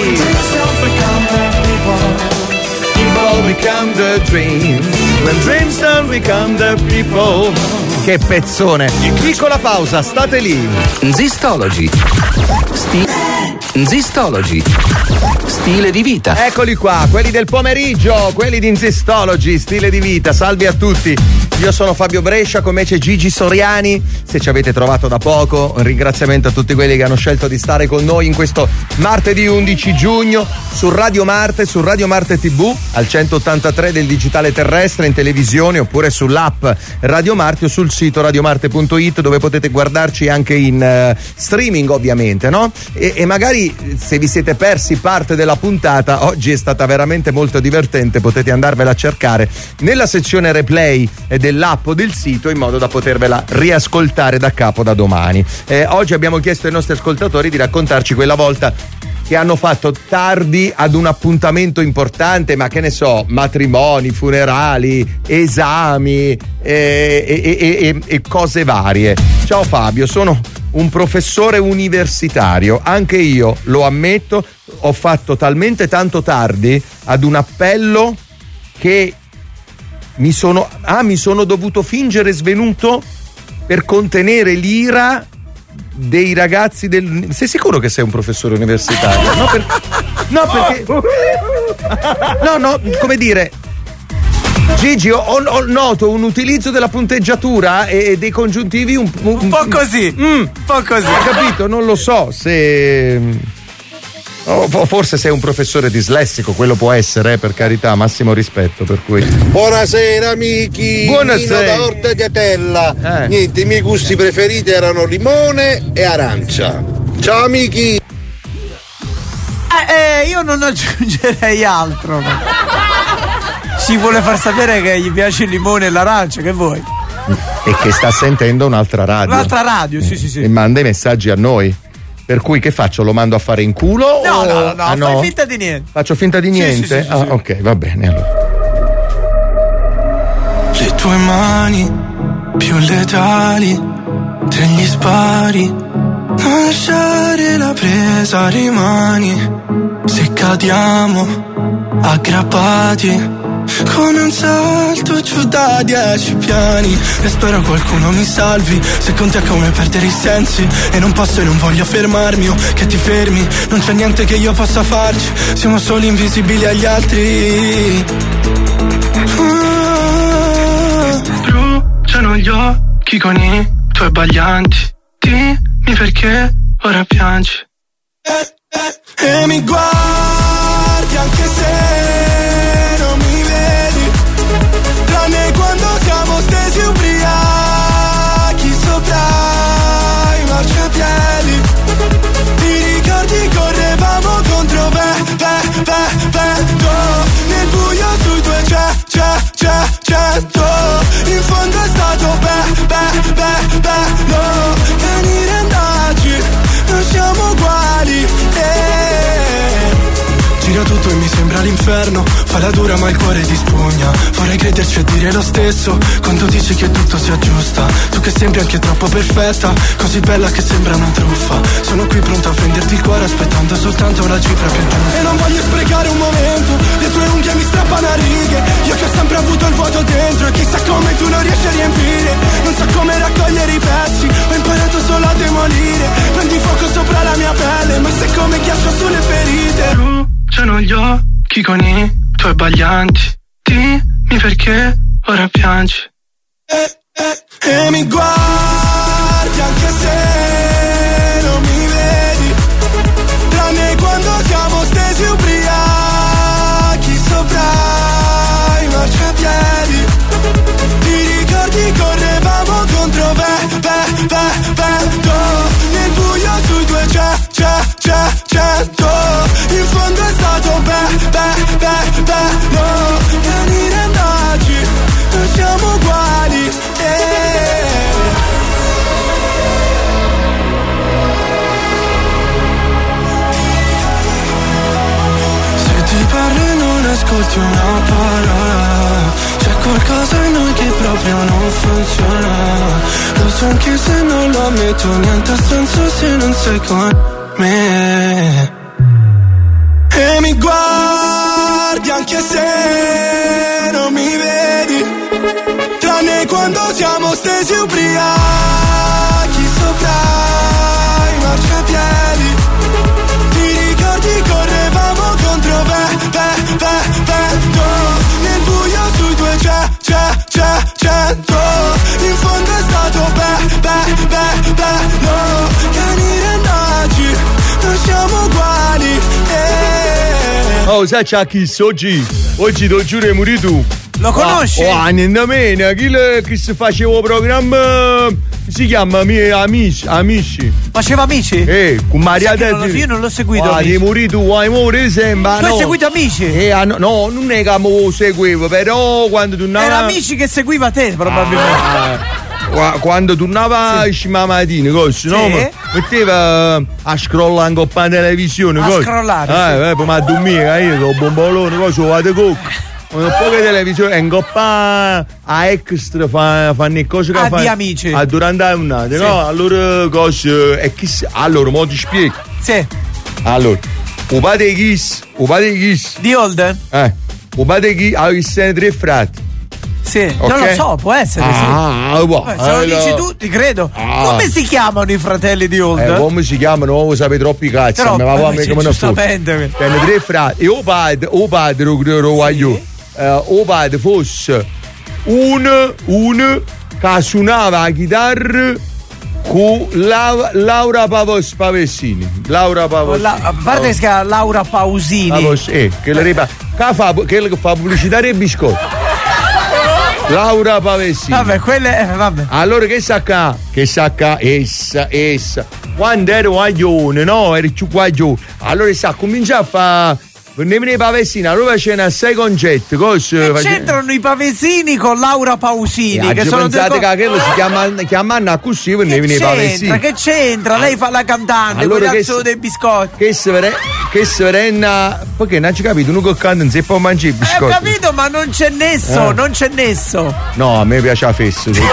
Speaker 2: People become the dreams. When dreams don't become the people. Che pezzone. Piccola pausa, state lì.
Speaker 7: Incestology. Incestology. Stile di vita.
Speaker 2: Eccoli qua, quelli del pomeriggio, quelli di Incestology, stile di vita. Salve a tutti. Io sono Fabio Brescia, con me c'è Gigi Soriani. Se ci avete trovato da poco, un ringraziamento a tutti quelli che hanno scelto di stare con noi in questo martedì 11 giugno su Radio Marte, su Radio Marte TV, al 183 del digitale terrestre, in televisione, oppure sull'app Radio Marte o sul sito radiomarte.it, dove potete guardarci anche in streaming, ovviamente, no? E magari, se vi siete persi parte della puntata, oggi è stata veramente molto divertente, potete andarvela a cercare nella sezione replay dell'app o del sito, in modo da potervela riascoltare da capo da domani. Oggi abbiamo chiesto ai nostri ascoltatori di raccontarci quella volta che hanno fatto tardi ad un appuntamento importante, ma che ne so, matrimoni, funerali, esami e cose varie. Ciao Fabio, sono un professore universitario, anche io, lo ammetto, ho fatto talmente tanto tardi ad un appello che mi sono dovuto fingere svenuto per contenere l'ira dei ragazzi del... Sei sicuro che sei un professore universitario? No, perché... No, come dire... Gigi, noto un utilizzo della punteggiatura e dei congiuntivi un
Speaker 3: po' così. Un po' così.
Speaker 2: Hai capito? Non lo so se. Forse sei un professore dislessico, quello può essere, per carità, massimo rispetto, per cui.
Speaker 6: Buonasera amici.
Speaker 2: Buonasera.
Speaker 6: Nino da Ortagatella. Niente, i miei gusti preferiti erano limone e arancia. Ciao amici.
Speaker 3: Io non aggiungerei altro. Si vuole far sapere che gli piace il limone e l'arancia, che vuoi?
Speaker 2: E che sta sentendo un'altra radio.
Speaker 3: Un'altra radio, sì.
Speaker 2: E manda i messaggi a noi. Per cui che faccio? Lo mando a fare in culo?
Speaker 3: No, fai finta di niente.
Speaker 2: Faccio finta di niente?
Speaker 3: Sì.
Speaker 2: Ok, va bene allora.
Speaker 12: Le tue mani più letali degli spari, non lasciare la presa, rimani. Se cadiamo aggrappati come un salto giù da 10 piani, e spero qualcuno mi salvi. Se con te è come perdere i sensi, e non posso e non voglio fermarmi o che ti fermi. Non c'è niente che io possa farci, siamo soli invisibili agli altri. Bruciano gli occhi con i tuoi abbaglianti. Dimmi perché ora piangi. E mi guardi anche se non mi vedi, tranne quando siamo stesi ubriachi sopra i marciapiedi. Ti ricordi correvamo contro vento, nel buio sui 200, in fondo è stato bello. Cani randaggi, non siamo uguali. Gira tutto e mi sembra l'inferno, fa la dura ma il cuore ti spugna. Vorrei crederci e dire lo stesso quando dici che tutto si aggiusta. Tu che sembri anche troppo perfetta, così bella che sembra una truffa. Sono qui pronto a venderti il cuore aspettando soltanto la cifra più giusta. E non voglio sprecare un momento, le tue unghie mi strappano a righe. Io che ho sempre avuto il vuoto dentro e chissà come tu non riesci a riempire. Non so come raccogliere i pezzi, ho imparato solo a demolire. Prendi fuoco sopra la mia pelle, ma sei come ghiaccio sulle ferite. C'hanno gli occhi con i tuoi abbaglianti. Dimmi perché ora piangi. E mi guardi anche se non mi vedi, tranne quando siamo stesi ubriachi sopra i marciapiedi. Ti ricordi correvamo contro vento, nel buio sui 200, in fondo è stato bello. Cani randaggi, non siamo uguali. Se ti parlo e non ascolti una parola, c'è qualcosa in noi che proprio non funziona. Lo so anche se non lo ammetto, niente ha senso se non sei con me. E mi guardi anche se non mi vedi, tranne quando siamo stesi ubriachi sopra i marciapiedi. Ti ricordi correvamo contro vento, nel buio sui 200, in fondo è stato bello. Cani randaggi, non siamo uguali.
Speaker 2: Oh, sai c'ha chi oggi lo giuro è morito tu.
Speaker 3: Lo conosci?
Speaker 2: Nemmeno chi si faceva programma si chiama Amici.
Speaker 3: Faceva Amici?
Speaker 2: Con Maria
Speaker 3: io non l'ho seguito.
Speaker 2: Di morito vuoi morire sembra.
Speaker 3: Tu hai seguito Amici?
Speaker 2: No, non è che lo seguivo, però quando tu
Speaker 3: era Amici che seguiva te probabilmente.
Speaker 2: Quando tornava la mattina, così, no? Metteva a scrollare un po' la televisione,
Speaker 3: a scrollare.
Speaker 2: Ma a dormire, io sono bombolone, cosa vado cocco. Un po' di televisione, un po' a extra fanno le cose che fanno.
Speaker 3: Di Amici.
Speaker 2: Durante l'annata, no? Allora, cose. Allora, mo ti spiego.
Speaker 3: Sì.
Speaker 2: Allora, un padre Kiss.
Speaker 3: Di Holden?
Speaker 2: Un padre Kiss aveva 3 frati.
Speaker 3: Sì, okay. Non lo so, può essere. Se lo dici tu, ti credo. Come si chiamano i fratelli di Holden?
Speaker 2: Come si chiamano? Non lo sapete troppi cazzi.
Speaker 3: Giustamente.
Speaker 2: Hanno 3 frati. E o padre lo guaglio. o padre fosse uno che suonava la chitarra con Laura Pavesini. Laura Pavesini.
Speaker 3: A parte che si chiama Laura Pausini.
Speaker 2: Che fa pubblicità dei biscotti. Laura Pavesini.
Speaker 3: Vabbè, quelle. Vabbè.
Speaker 2: Allora che sacca essa. Quando ero guaglione, no? Ero più guaglione. Allora comincia a fare. Venivano i pavesini, allora facevano 6 concetti.
Speaker 3: C'entrano i pavesini con Laura Pausini. Che sono
Speaker 2: pensate che quello si chiamano così, venivano i pavesini.
Speaker 3: Che c'entra? Lei fa la cantante, allora quel dei biscotti.
Speaker 2: Che si verena. Perché non ci capito? Uno che canta non si può mangiare i biscotti.
Speaker 3: Ho capito, ma non c'è nesso,
Speaker 2: No, a me piace la festa. Oggi,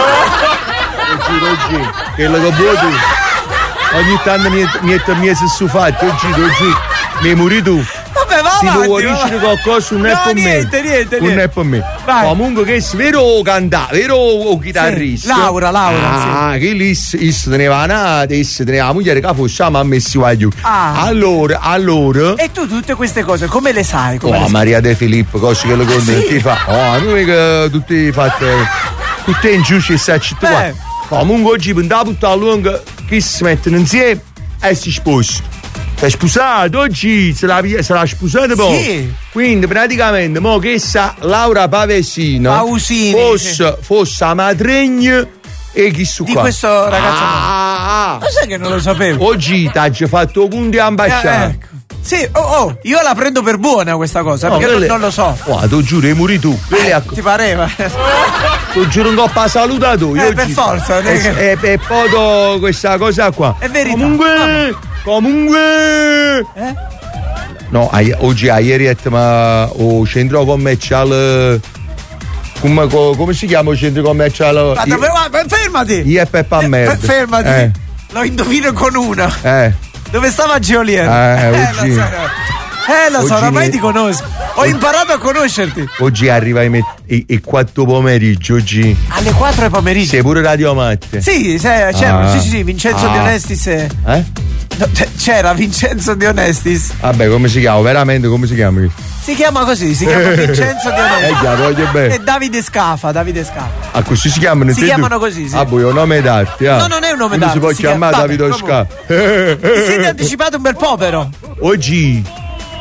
Speaker 2: quello che vuoi tu. Ogni tanto mi è suffatto, oggi, mi muri tu.
Speaker 3: Vabbè, va
Speaker 2: si
Speaker 3: avanti,
Speaker 2: può riuscire qualcosa, non è per me.
Speaker 3: Niente.
Speaker 2: Non è per me.
Speaker 3: Vai.
Speaker 2: Comunque che è vero cantare, vero chitarrista.
Speaker 3: Sì. Laura,
Speaker 2: sì. Che lì teneva la moglie che fosse ma ha messo guaglio. Allora.
Speaker 3: E tu tutte queste cose come le sai?
Speaker 2: Maria De Filippo, cose che le conti ti fa. Noi che tutti fatte. Tutte ingiuste e sacci qua. Comunque oggi per andare tutta lunga che si mettono insieme e si sposano. È sposato oggi, se l'ha sposato poi. Sì. Quindi praticamente mo che sa Laura Pavesini fosse la madregna e chi su qua
Speaker 3: di questo ragazzo. Lo sai che non lo sapevo.
Speaker 2: Oggi ti ha fatto conti ambasciata.
Speaker 3: Sì, io la prendo per buona questa cosa, perché non lo so.
Speaker 2: Tu giuro, muri tu.
Speaker 3: Ti pareva?
Speaker 2: Tu giuro un coppa salutato.
Speaker 3: Per forza.
Speaker 2: E poi questa cosa qua.
Speaker 3: È verità.
Speaker 2: Comunque. No, oggi ieri o centro commerciale. Come si chiama il centro commerciale?
Speaker 3: Fermati!
Speaker 2: Io e Peppa Merda.
Speaker 3: Fermati. Lo indovino con una. Dove stava Geolier?
Speaker 2: Oggi.
Speaker 3: Lo so, oramai ti conosco. Ho imparato a conoscerti.
Speaker 2: Oggi arriva i 4 pomeriggio. Oggi.
Speaker 3: Alle 4 pomeriggio?
Speaker 2: Sei pure Radio Matte.
Speaker 3: Sì, certo. Sì, Vincenzo Di Onestis. C'era Vincenzo Di Onestis.
Speaker 2: Vabbè, come si chiama? Veramente come si chiama?
Speaker 3: Si chiama così, si chiama Vincenzo Di Onestis.
Speaker 2: E
Speaker 3: Davide Scafa.
Speaker 2: Ah, così si chiamano?
Speaker 3: Si chiamano così, sì.
Speaker 2: Ah, è un nome d'arte.
Speaker 3: No, non è un nome d'arte.
Speaker 2: Si può chiamare Davide Scafa.
Speaker 3: Ti siete anticipato un bel po', però.
Speaker 2: Oggi.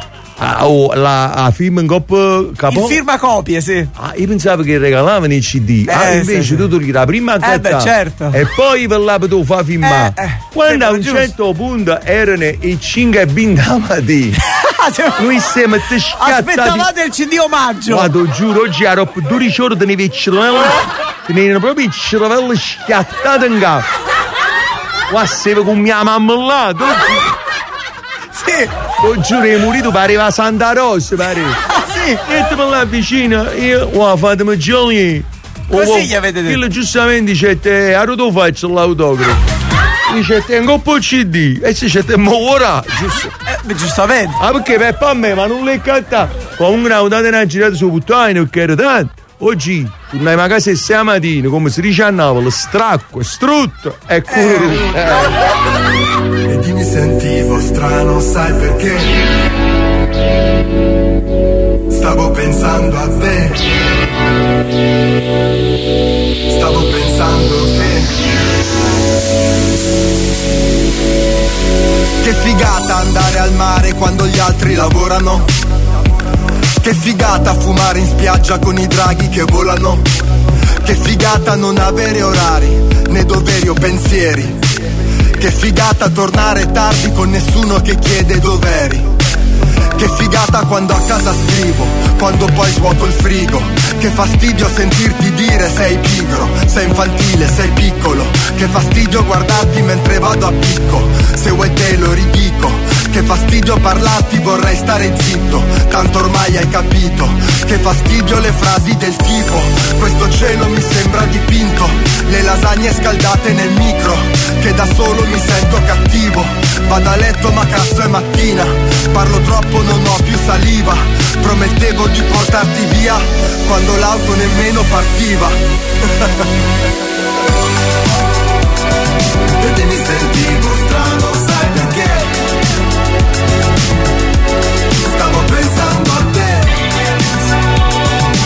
Speaker 2: La film in coppa
Speaker 3: il firmacopie, sì.
Speaker 2: Io pensavo che regalavano i CD. Invece tu togli la prima carta
Speaker 3: certo.
Speaker 2: e poi per la tu fa filmare. Quando a un certo punto erano i 5 e 20 la mattina. Noi siamo schiattati.
Speaker 3: Aspettavate il CD omaggio.
Speaker 2: Ma ti giuro, oggi ero per 12 ore tenevo il cervello. Tenevo proprio il cervello schiattato in capo. Qua stavo con mia mamma là.
Speaker 3: Sì.
Speaker 2: Lo giuro, è morito, pareva Santa Rosa, pareva.
Speaker 3: Sì.
Speaker 2: E te là vicino, io, fatemi giorni.
Speaker 3: Così gli avete detto?
Speaker 2: Quello giustamente dice, a tu faccio l'autografo. Dice, tengo un po' CD. E si dice, ma ora, giusto.
Speaker 3: Giustamente.
Speaker 2: Perché per a me, ma non l'hai cantato. Comunque una volta una girata su puttana, perché era tanto. Oggi torniamo a casa 6 la mattina, come si dice a Napoli, stracco, strutto e curru.
Speaker 8: Ed io mi sentivo strano, sai perché? Stavo pensando a te. Stavo pensando che figata andare al mare quando gli altri lavorano. Che figata fumare in spiaggia con i draghi che volano. Che figata non avere orari, né doveri o pensieri. Che figata tornare tardi con nessuno che chiede dov'eri. Che figata quando a casa scrivo, quando poi svuoto il frigo. Che fastidio sentirti dire sei pigro, sei infantile, sei piccolo. Che fastidio guardarti mentre vado a picco, se vuoi te lo ridico. Che fastidio parlarti, vorrei stare zitto, tanto ormai hai capito. Che fastidio le frasi del tipo, questo cielo mi sembra dipinto. Le lasagne scaldate nel micro, che da solo mi sento cattivo. Vado a letto ma cazzo è mattina, parlo troppo non ho più saliva. Promettevo di portarti via, quando l'auto nemmeno partiva. E mi sentivo strano, sai perché? Stavo pensando a te.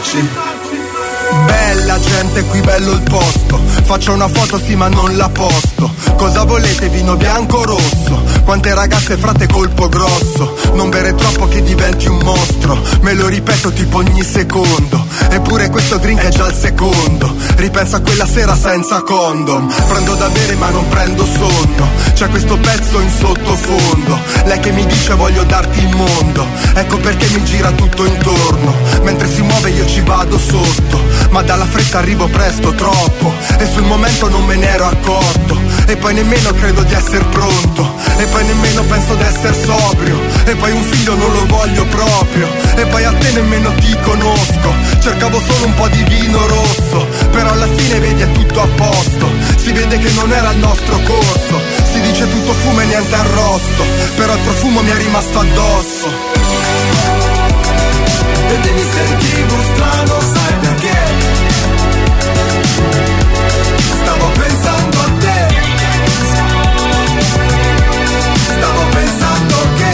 Speaker 8: incontrarci. Bella gente, qui bello il posto. Faccio una foto sì ma non la posto. Cosa volete, vino bianco o rosso? Quante ragazze frate colpo grosso. Non bere troppo che diventi un mostro. Me lo ripeto tipo ogni secondo. Eppure questo drink è già il secondo. Ripenso a quella sera senza condom. Prendo da bere ma non prendo sonno. C'è questo pezzo in sottofondo. Lei che mi dice voglio darti il mondo. Ecco perché mi gira tutto intorno. Mentre si muove io ci vado sotto. Ma dalla fretta arrivo presto, troppo. E sul momento non me ne ero accorto. E poi nemmeno credo di essere pronto. E poi nemmeno penso di essere sobrio. E poi un figlio non lo voglio proprio. E poi a te nemmeno ti conosco. Cercavo solo un po' di vino rosso. Però alla fine vedi è tutto a posto. Si vede che non era il nostro corso. Si dice tutto fumo e niente arrosto. Però il profumo mi è rimasto addosso. E mi sentivo strano, sai perché? Stavo pensando a te. Stavo pensando che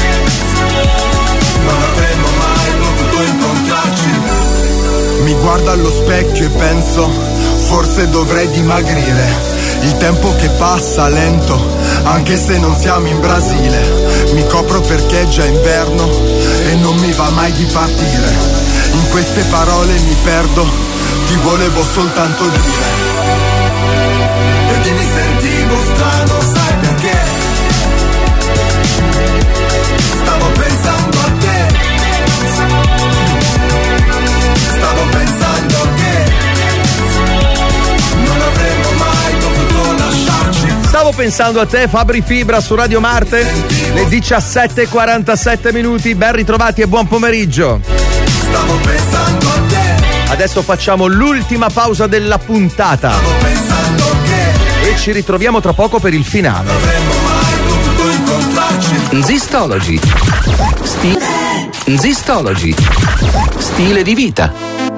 Speaker 8: non avremmo mai potuto incontrarci. Mi guardo allo specchio e penso, forse dovrei dimagrire. Il tempo che passa lento, anche se non siamo in Brasile. Mi copro perché è già inverno e non mi va mai di partire. In queste parole mi perdo, ti volevo soltanto dire. Perché mi sentivo strano, sai perché? Stavo pensando a te. Stavo pensando che non avremmo mai dovuto lasciarci.
Speaker 2: Stavo pensando a te, Fabri Fibra su Radio Marte, le 17:47. Ben ritrovati e buon pomeriggio.
Speaker 8: Stavo pensando a te.
Speaker 2: Adesso facciamo l'ultima pausa della puntata.
Speaker 8: Stavo pensando che
Speaker 2: e ci ritroviamo tra poco per il finale.
Speaker 8: non avremmo mai dovuto incontrarci.
Speaker 7: Zistology. Zistology. Stile di vita.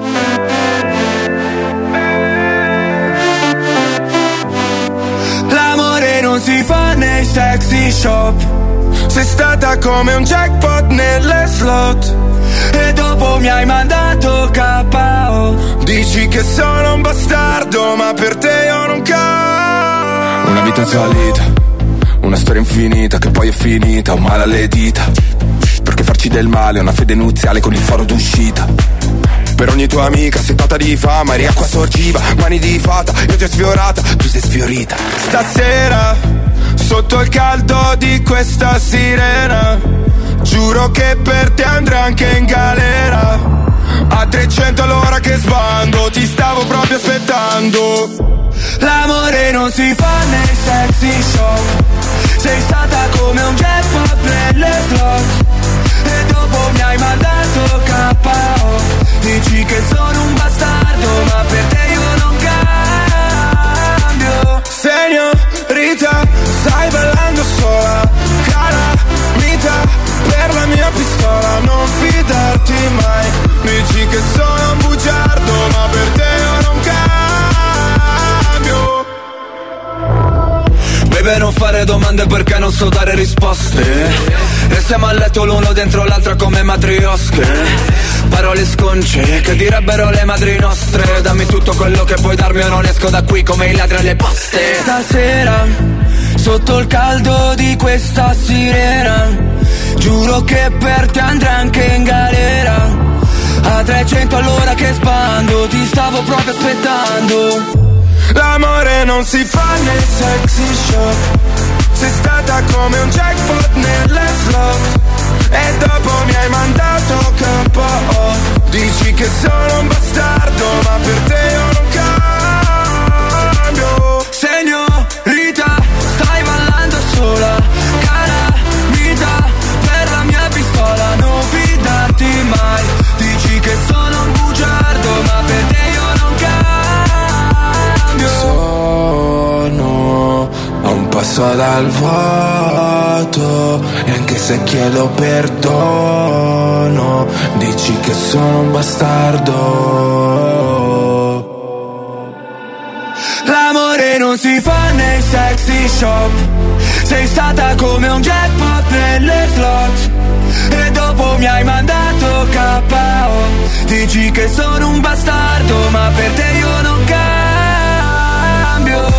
Speaker 12: L'amore non si fa nei sexy shop. Sei stata come un jackpot nelle slot. E dopo mi hai mandato KO. Dici che sono un bastardo, ma per te io non cambio.
Speaker 10: Una vita in salita, una storia infinita che poi è finita, un male alle dita. Perché farci del male è una fede nuziale con il faro d'uscita. Per ogni tua amica settata di fama eri acqua sorgiva, mani di fata, io ti ho sfiorata, tu sei sfiorita.
Speaker 12: Stasera, sotto il caldo di questa sirena, giuro che per te andrò anche in galera. A 300 all'ora che sbando, ti stavo proprio aspettando. L'amore non si fa nei sexy shop. Sei stata come un jackpot nelle slot. E dopo mi hai mandato KO. Dici che sono un bastardo, ma per te io non cambio. Signorita, stai ballando sola. Calamita, per la mia pistola, non fidarti mai. Dici che sono un bugiardo, ma per te io non cambio. Baby, non fare domande perché non so dare risposte. Restiamo a letto l'uno dentro l'altro come matriosche. Parole sconce che direbbero le madri nostre. Dammi tutto quello che puoi darmi o non esco da qui come i ladri alle poste. Stasera, sotto il caldo di questa sirena, giuro che per te andrà anche in galera. A 300 all'ora che spando, ti stavo proprio aspettando. L'amore non si fa nei sexy shop. Sei stata come un jackpot nelle slot. E dopo mi hai mandato KO. Dici che sono un bastardo, ma per te io non cambio. Signorita, stai ballando sola. Calamita, per la mia pistola, non fidarti mai. Dici che sono un bugiardo, ma per te io non cambio. Sono a un passo dal vuoto, e anche se chiedo perdono, dici che sono un bastardo. L'amore non si fa nei sexy shop. Sei stata come un jackpot nelle slot. E dopo mi hai mandato KO. Dici che sono un bastardo, ma per te io non cambio.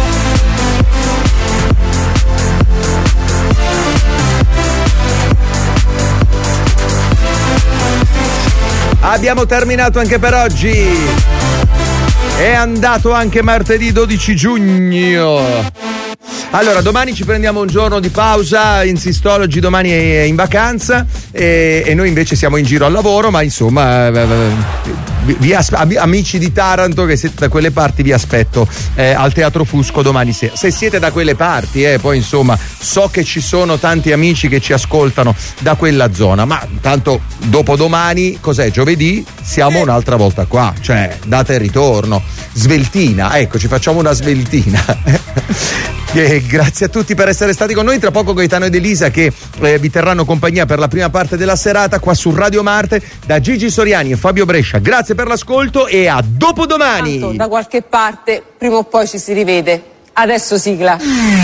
Speaker 2: Abbiamo terminato anche per oggi. È andato anche martedì 12 giugno. Allora, domani ci prendiamo un giorno di pausa, Insistology domani è in vacanza e noi invece siamo in giro al lavoro, ma insomma amici di Taranto che siete da quelle parti vi aspetto al Teatro Fusco domani sera. Se siete da quelle parti, poi insomma so che ci sono tanti amici che ci ascoltano da quella zona, ma tanto dopodomani, cos'è, giovedì, siamo un'altra volta qua, cioè data e ritorno, sveltina, ecco, ci facciamo una sveltina. Grazie a tutti per essere stati con noi. Tra poco Gaetano ed Elisa che vi terranno compagnia per la prima parte della serata qua su Radio Marte, da Gigi Soriani e Fabio Brescia. Grazie per l'ascolto e a dopodomani.
Speaker 11: Tanto, da qualche parte prima o poi ci si rivede. Adesso sigla.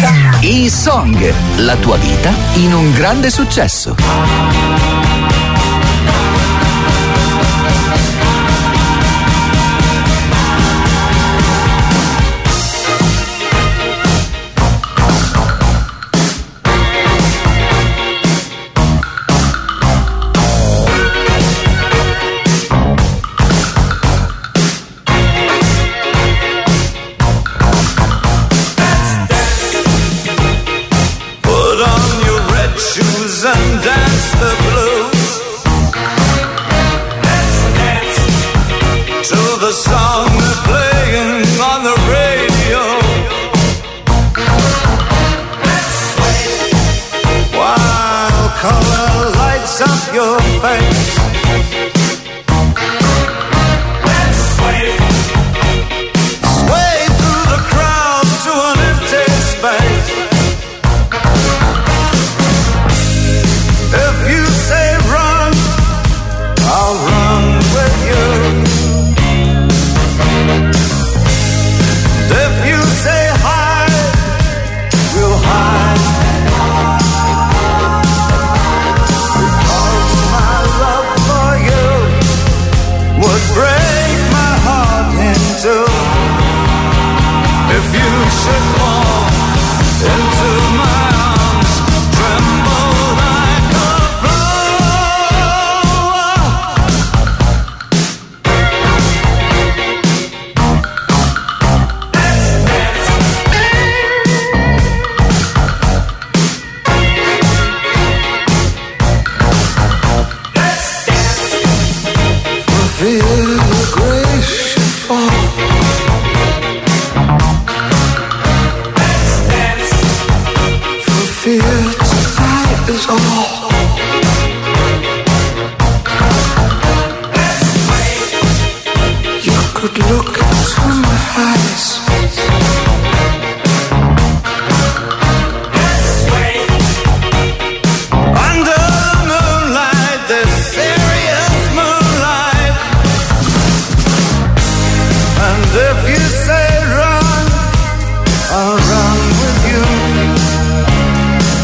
Speaker 7: E-Song, la tua vita in un grande successo.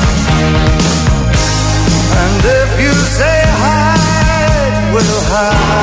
Speaker 12: High